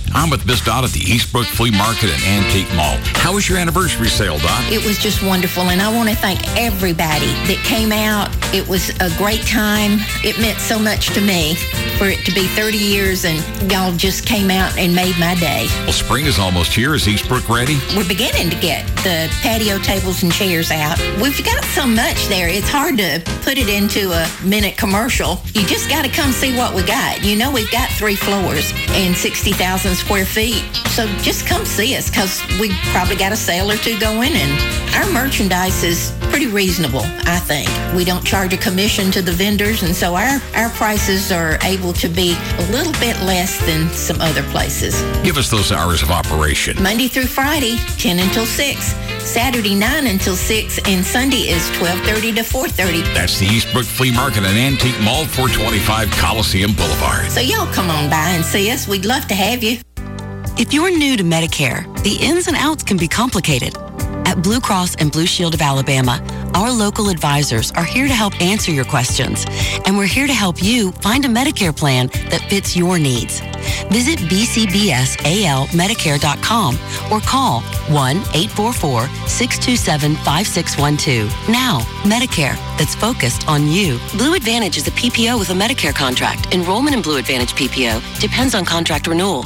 Speaker 28: I'm with Miss Dot at the Eastbrook Flea Market and Antique Mall. How was your anniversary sale, Dot?
Speaker 2: It was just wonderful, and I want to thank everybody that came out. It was a great time. It meant so much to me for it to be thirty years, and y'all just came out and made my day.
Speaker 28: Well, spring is almost here. Is Eastbrook ready?
Speaker 2: We're beginning to get the patio tables and chairs out. We've got so much there, it's hard to put it into a minute commercial. You just got to come see what we got. You know, we've got three floors and sixty thousand square feet. So just come see us, because we probably got a sale or two going, and our merchandise is pretty reasonable, I think. We don't charge a commission to the vendors, and so our, our prices are able to be a little bit less than some other places.
Speaker 28: Give us those hours of operation.
Speaker 2: Monday through Friday, ten until six. Saturday, nine until six, and Sunday is twelve thirty to four thirty.
Speaker 28: That's the Eastbrook Flea Market and Antique Mall, four twenty-five Coliseum Boulevard.
Speaker 2: So y'all come on by and see us. We'd love to have you.
Speaker 4: If you're new to Medicare, the ins and outs can be complicated. At Blue Cross and Blue Shield of Alabama, our local advisors are here to help answer your questions, and we're here to help you find a Medicare plan that fits your needs. Visit b c b s a l medicare dot com or call one eight four four, six two seven, five six one two. Now, Medicare that's focused on you. Blue Advantage is a P P O with a Medicare contract. Enrollment in Blue Advantage P P O depends on contract renewal.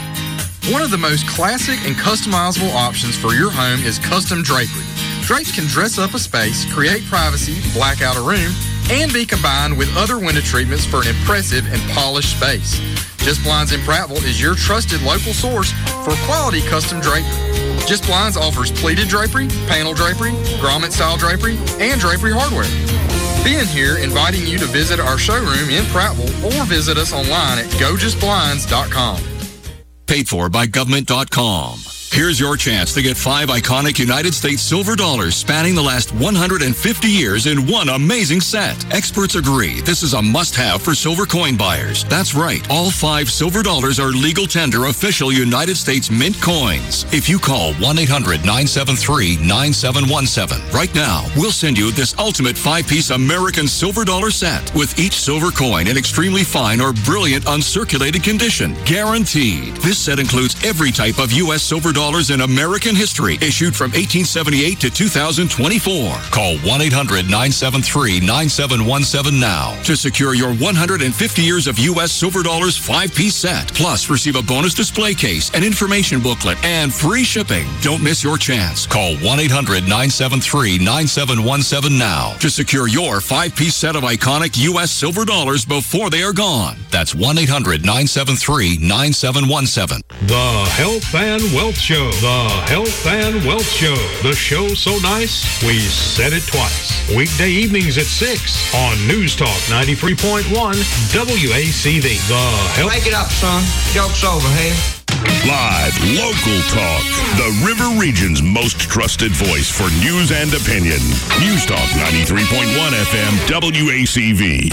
Speaker 11: One of the most classic and customizable options for your home is custom drapery. Drapes can dress up a space, create privacy, black out a room, and be combined with other window treatments for an impressive and polished space. Just Blinds in Prattville is your trusted local source for quality custom drapery. Just Blinds offers pleated drapery, panel drapery, grommet-style drapery, and drapery hardware. Being here, inviting you to visit our showroom in Prattville or visit us online at go just blinds dot com.
Speaker 12: Paid for by government dot com. Here's your chance to get five iconic United States silver dollars spanning the last one hundred fifty years in one amazing set. Experts agree this is a must-have for silver coin buyers. That's right. All five silver dollars are legal tender official United States mint coins. If you call one eight hundred, nine seven three, nine seven one seven right now, we'll send you this ultimate five-piece American silver dollar set with each silver coin in extremely fine or brilliant uncirculated condition. Guaranteed. This set includes every type of U S silver dollar dollars in American history, issued from eighteen seventy-eight to two thousand twenty-four. Call one eight hundred, nine seven three, nine seven one seven now to secure your one hundred fifty years of U S silver dollars five-piece set. Plus, receive a bonus display case, an information booklet, and free shipping. Don't miss your chance. Call one eight hundred, nine seven three, nine seven one seven now to secure your five-piece set of iconic U S silver dollars before they are gone. That's one eight hundred, nine seven three, nine seven one seven.
Speaker 13: The Health and Wealth Show. The Health and Wealth Show. The show so nice, we said it twice. Weekday evenings at six on News Talk ninety-three point one W A C V. The Health.
Speaker 14: Make it up, son. Joke's over, hey?
Speaker 25: Live local talk. The River Region's most trusted voice for news and opinion. News Talk ninety-three point one F M W A C V.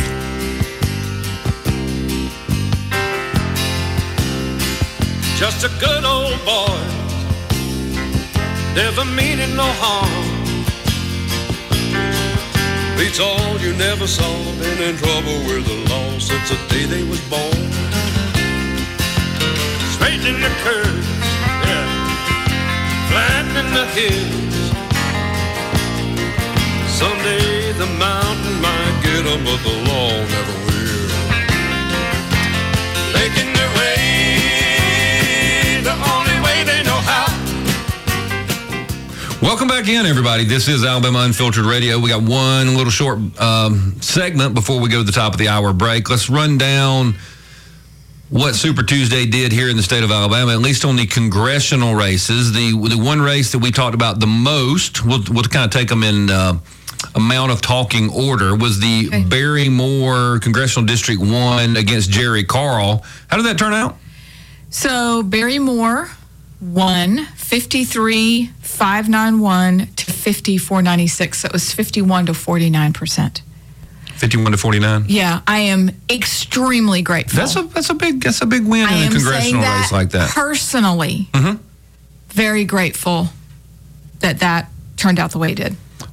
Speaker 18: Just a good old boy, never meaning no harm. Beats all you never saw, been in trouble with the law since the day they was born. Straight in the curves, yeah, flat in the hills. Someday the mountain might get them, but the law never will. Making their way the only way they know how.
Speaker 15: Welcome back in, everybody. This is Alabama Unfiltered Radio. We got one little short um, segment before we go to the top of the hour break. Let's run down what Super Tuesday did here in the state of Alabama, at least on the congressional races. The the one race that we talked about the most, we'll, we'll kind of take them in uh, amount of talking order, was the okay. Barry Moore Congressional District one against Jerry Carl. How did that turn out?
Speaker 16: So Barry Moore won fifty-three five ninety-one to fifty-four ninety-six. So it was fifty-one to forty-nine percent.
Speaker 15: fifty-one to forty-nine.
Speaker 16: Yeah, I am extremely grateful.
Speaker 15: That's a that's a big that's a big win
Speaker 16: I
Speaker 15: in a congressional
Speaker 16: that
Speaker 15: race like that.
Speaker 16: Personally,
Speaker 15: mm-hmm.
Speaker 16: very grateful that that turned out the way it did.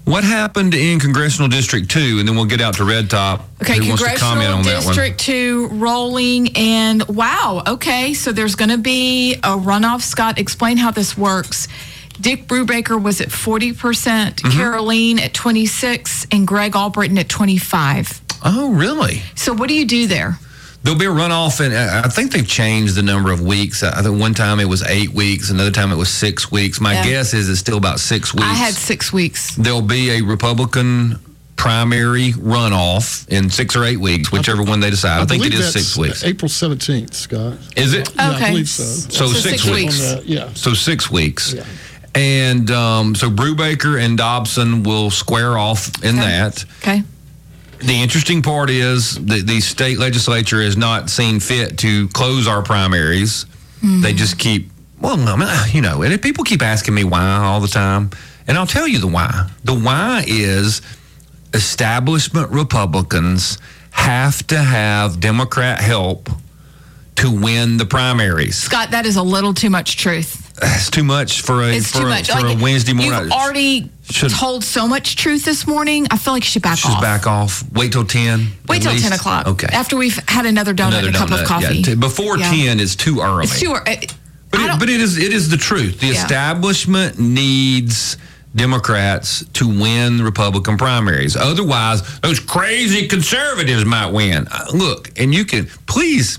Speaker 15: What happened in Congressional District two? And then we'll get out to Red Top.
Speaker 16: Okay,
Speaker 15: Who wants to comment
Speaker 16: Congressional
Speaker 15: on that one?
Speaker 16: District two rolling, and wow, okay, so there's going to be a runoff. Scott, explain how this works. Dick Brubaker was at forty percent,
Speaker 15: Mm-hmm.
Speaker 16: Caroline at twenty-six, and Greg Albritton at twenty-five.
Speaker 15: Oh, really?
Speaker 16: So what do you do there?
Speaker 15: There'll be a runoff, and I think they've changed the number of weeks. I think one time it was eight weeks, another time it was six weeks. My
Speaker 16: Yeah.
Speaker 15: guess is it's still about six weeks.
Speaker 16: I had six weeks.
Speaker 15: There'll be a Republican primary runoff in six or eight weeks, whichever one they decide. I, think it
Speaker 3: believe
Speaker 15: is
Speaker 3: that's
Speaker 15: six weeks.
Speaker 3: April seventeenth, Scott.
Speaker 15: Is it?
Speaker 3: Yeah,
Speaker 16: Okay.
Speaker 3: I believe so.
Speaker 15: So,
Speaker 16: So
Speaker 15: six,
Speaker 16: six
Speaker 15: weeks.
Speaker 16: weeks.
Speaker 3: On the- yeah.
Speaker 15: So six weeks. And um, so Brubaker and Dobson will square off in that.
Speaker 16: Okay.
Speaker 15: The interesting part is that the state legislature has not seen fit to close our primaries.
Speaker 16: Mm-hmm.
Speaker 15: They just keep, well, I mean, you know, and people keep asking me why all the time. And I'll tell you the why. The why is establishment Republicans have to have Democrat help to win the primaries.
Speaker 16: Scott, that is a little too much truth.
Speaker 15: That's too much for a,
Speaker 16: It's
Speaker 15: for
Speaker 16: too
Speaker 15: a,
Speaker 16: much.
Speaker 15: for
Speaker 16: Like,
Speaker 15: a Wednesday morning.
Speaker 16: You've already
Speaker 15: Should-
Speaker 16: told so much truth this morning. I feel like you should back
Speaker 15: Should
Speaker 16: off.
Speaker 15: back off. Wait till ten.
Speaker 16: Wait
Speaker 15: at
Speaker 16: till
Speaker 15: least?
Speaker 16: ten o'clock.
Speaker 15: Okay.
Speaker 16: After we've had another donut
Speaker 15: Another
Speaker 16: and a cup
Speaker 15: donut,
Speaker 16: of coffee.
Speaker 15: yeah. T- Before
Speaker 16: Yeah.
Speaker 15: ten is too early.
Speaker 16: It's too early.
Speaker 15: But it, but it is it is the truth. The
Speaker 16: Yeah.
Speaker 15: establishment needs Democrats to win Republican primaries. Otherwise, those crazy conservatives might win. Uh, Look, and you can please.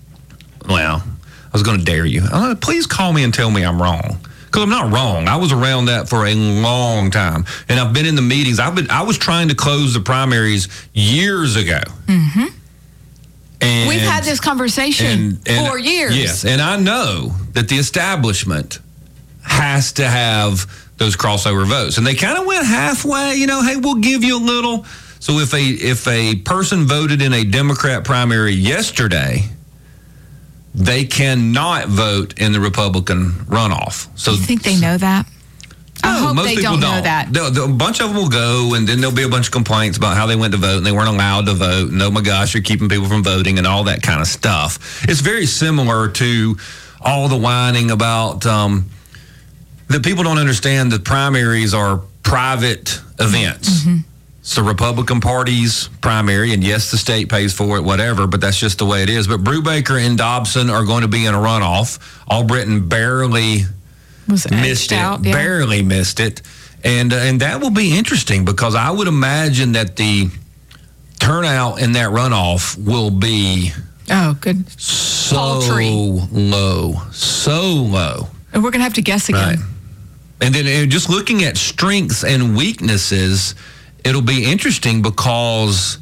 Speaker 15: Well, I was going to dare you. Uh, please call me and tell me I'm wrong. Because I'm not wrong. I was around that for a long time, and I've been in the meetings. I've been. I was trying to close the primaries years ago.
Speaker 16: Mm-hmm.
Speaker 15: And
Speaker 16: We've had this conversation
Speaker 15: and- and-
Speaker 16: for years.
Speaker 15: Yes, and I know that the establishment has to have those crossover votes, and they kind of went halfway. You know, hey, we'll give you a little. So if a if a person voted in a Democrat primary yesterday, they cannot vote in the Republican runoff. So
Speaker 16: You think they know that? I
Speaker 15: no,
Speaker 16: hope
Speaker 15: most
Speaker 16: they
Speaker 15: people
Speaker 16: don't,
Speaker 15: don't
Speaker 16: know that.
Speaker 15: They'll- they'll- a bunch of them will go, and then there'll be a bunch of complaints about how they went to vote and they weren't allowed to vote. And oh my gosh, you're keeping people from voting and all that kind of stuff. It's very similar to all the whining about um, that people don't understand that primaries are private events.
Speaker 16: Mm-hmm.
Speaker 15: It's the Republican Party's primary, and yes, the state pays for it, whatever, but that's just the way it is. But Brubaker and Dobson are going to be in a runoff. Albritton barely
Speaker 16: Was
Speaker 15: missed
Speaker 16: edged
Speaker 15: it,
Speaker 16: out, yeah.
Speaker 15: barely missed it. And, uh, and that will be interesting because I would imagine that the turnout in that runoff will be
Speaker 16: Oh, good.
Speaker 15: so
Speaker 16: Paltry.
Speaker 15: low, so low.
Speaker 16: And we're going to have to guess again.
Speaker 15: Right. And then uh, just looking at strengths and weaknesses, it'll be interesting because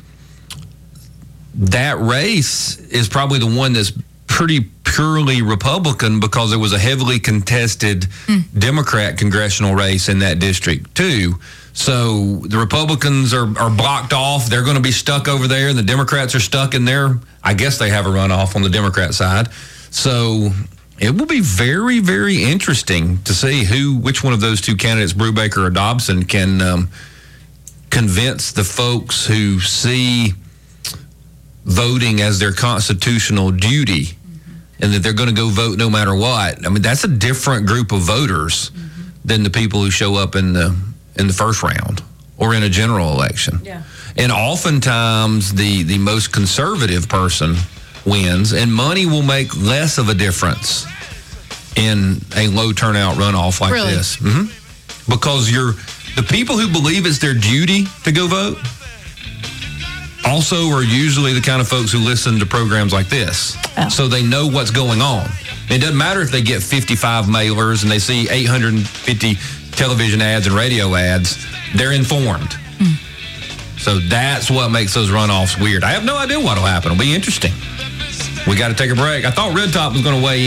Speaker 15: that race is probably the one that's pretty purely Republican because there was a heavily contested
Speaker 16: Mm.
Speaker 15: Democrat congressional race in that district too. So the Republicans are, are blocked off. They're going to be stuck over there, and the Democrats are stuck in there. I guess they have a runoff on the Democrat side. So it will be very, very interesting to see who, which one of those two candidates, Brubaker or Dobson, can um, convince the folks who see voting as their constitutional duty and that they're going to go vote no matter what. I mean, that's a different group of voters than the people who show up in the in the first round or in a general election.
Speaker 16: Yeah.
Speaker 15: And oftentimes the the most conservative person wins, and money will make less of a difference in a low turnout runoff like
Speaker 16: Really?
Speaker 15: this. hmm Because you're the people who believe it's their duty to go vote also are usually the kind of folks who listen to programs like this.
Speaker 16: Oh.
Speaker 15: So they know what's going on. It doesn't matter if they get fifty-five mailers and they see eight hundred fifty television ads and radio ads. They're informed.
Speaker 16: Mm.
Speaker 15: So that's what makes those runoffs weird. I have no idea what will happen. It'll be interesting. We got to take a break. I thought Red Top was going to weigh in.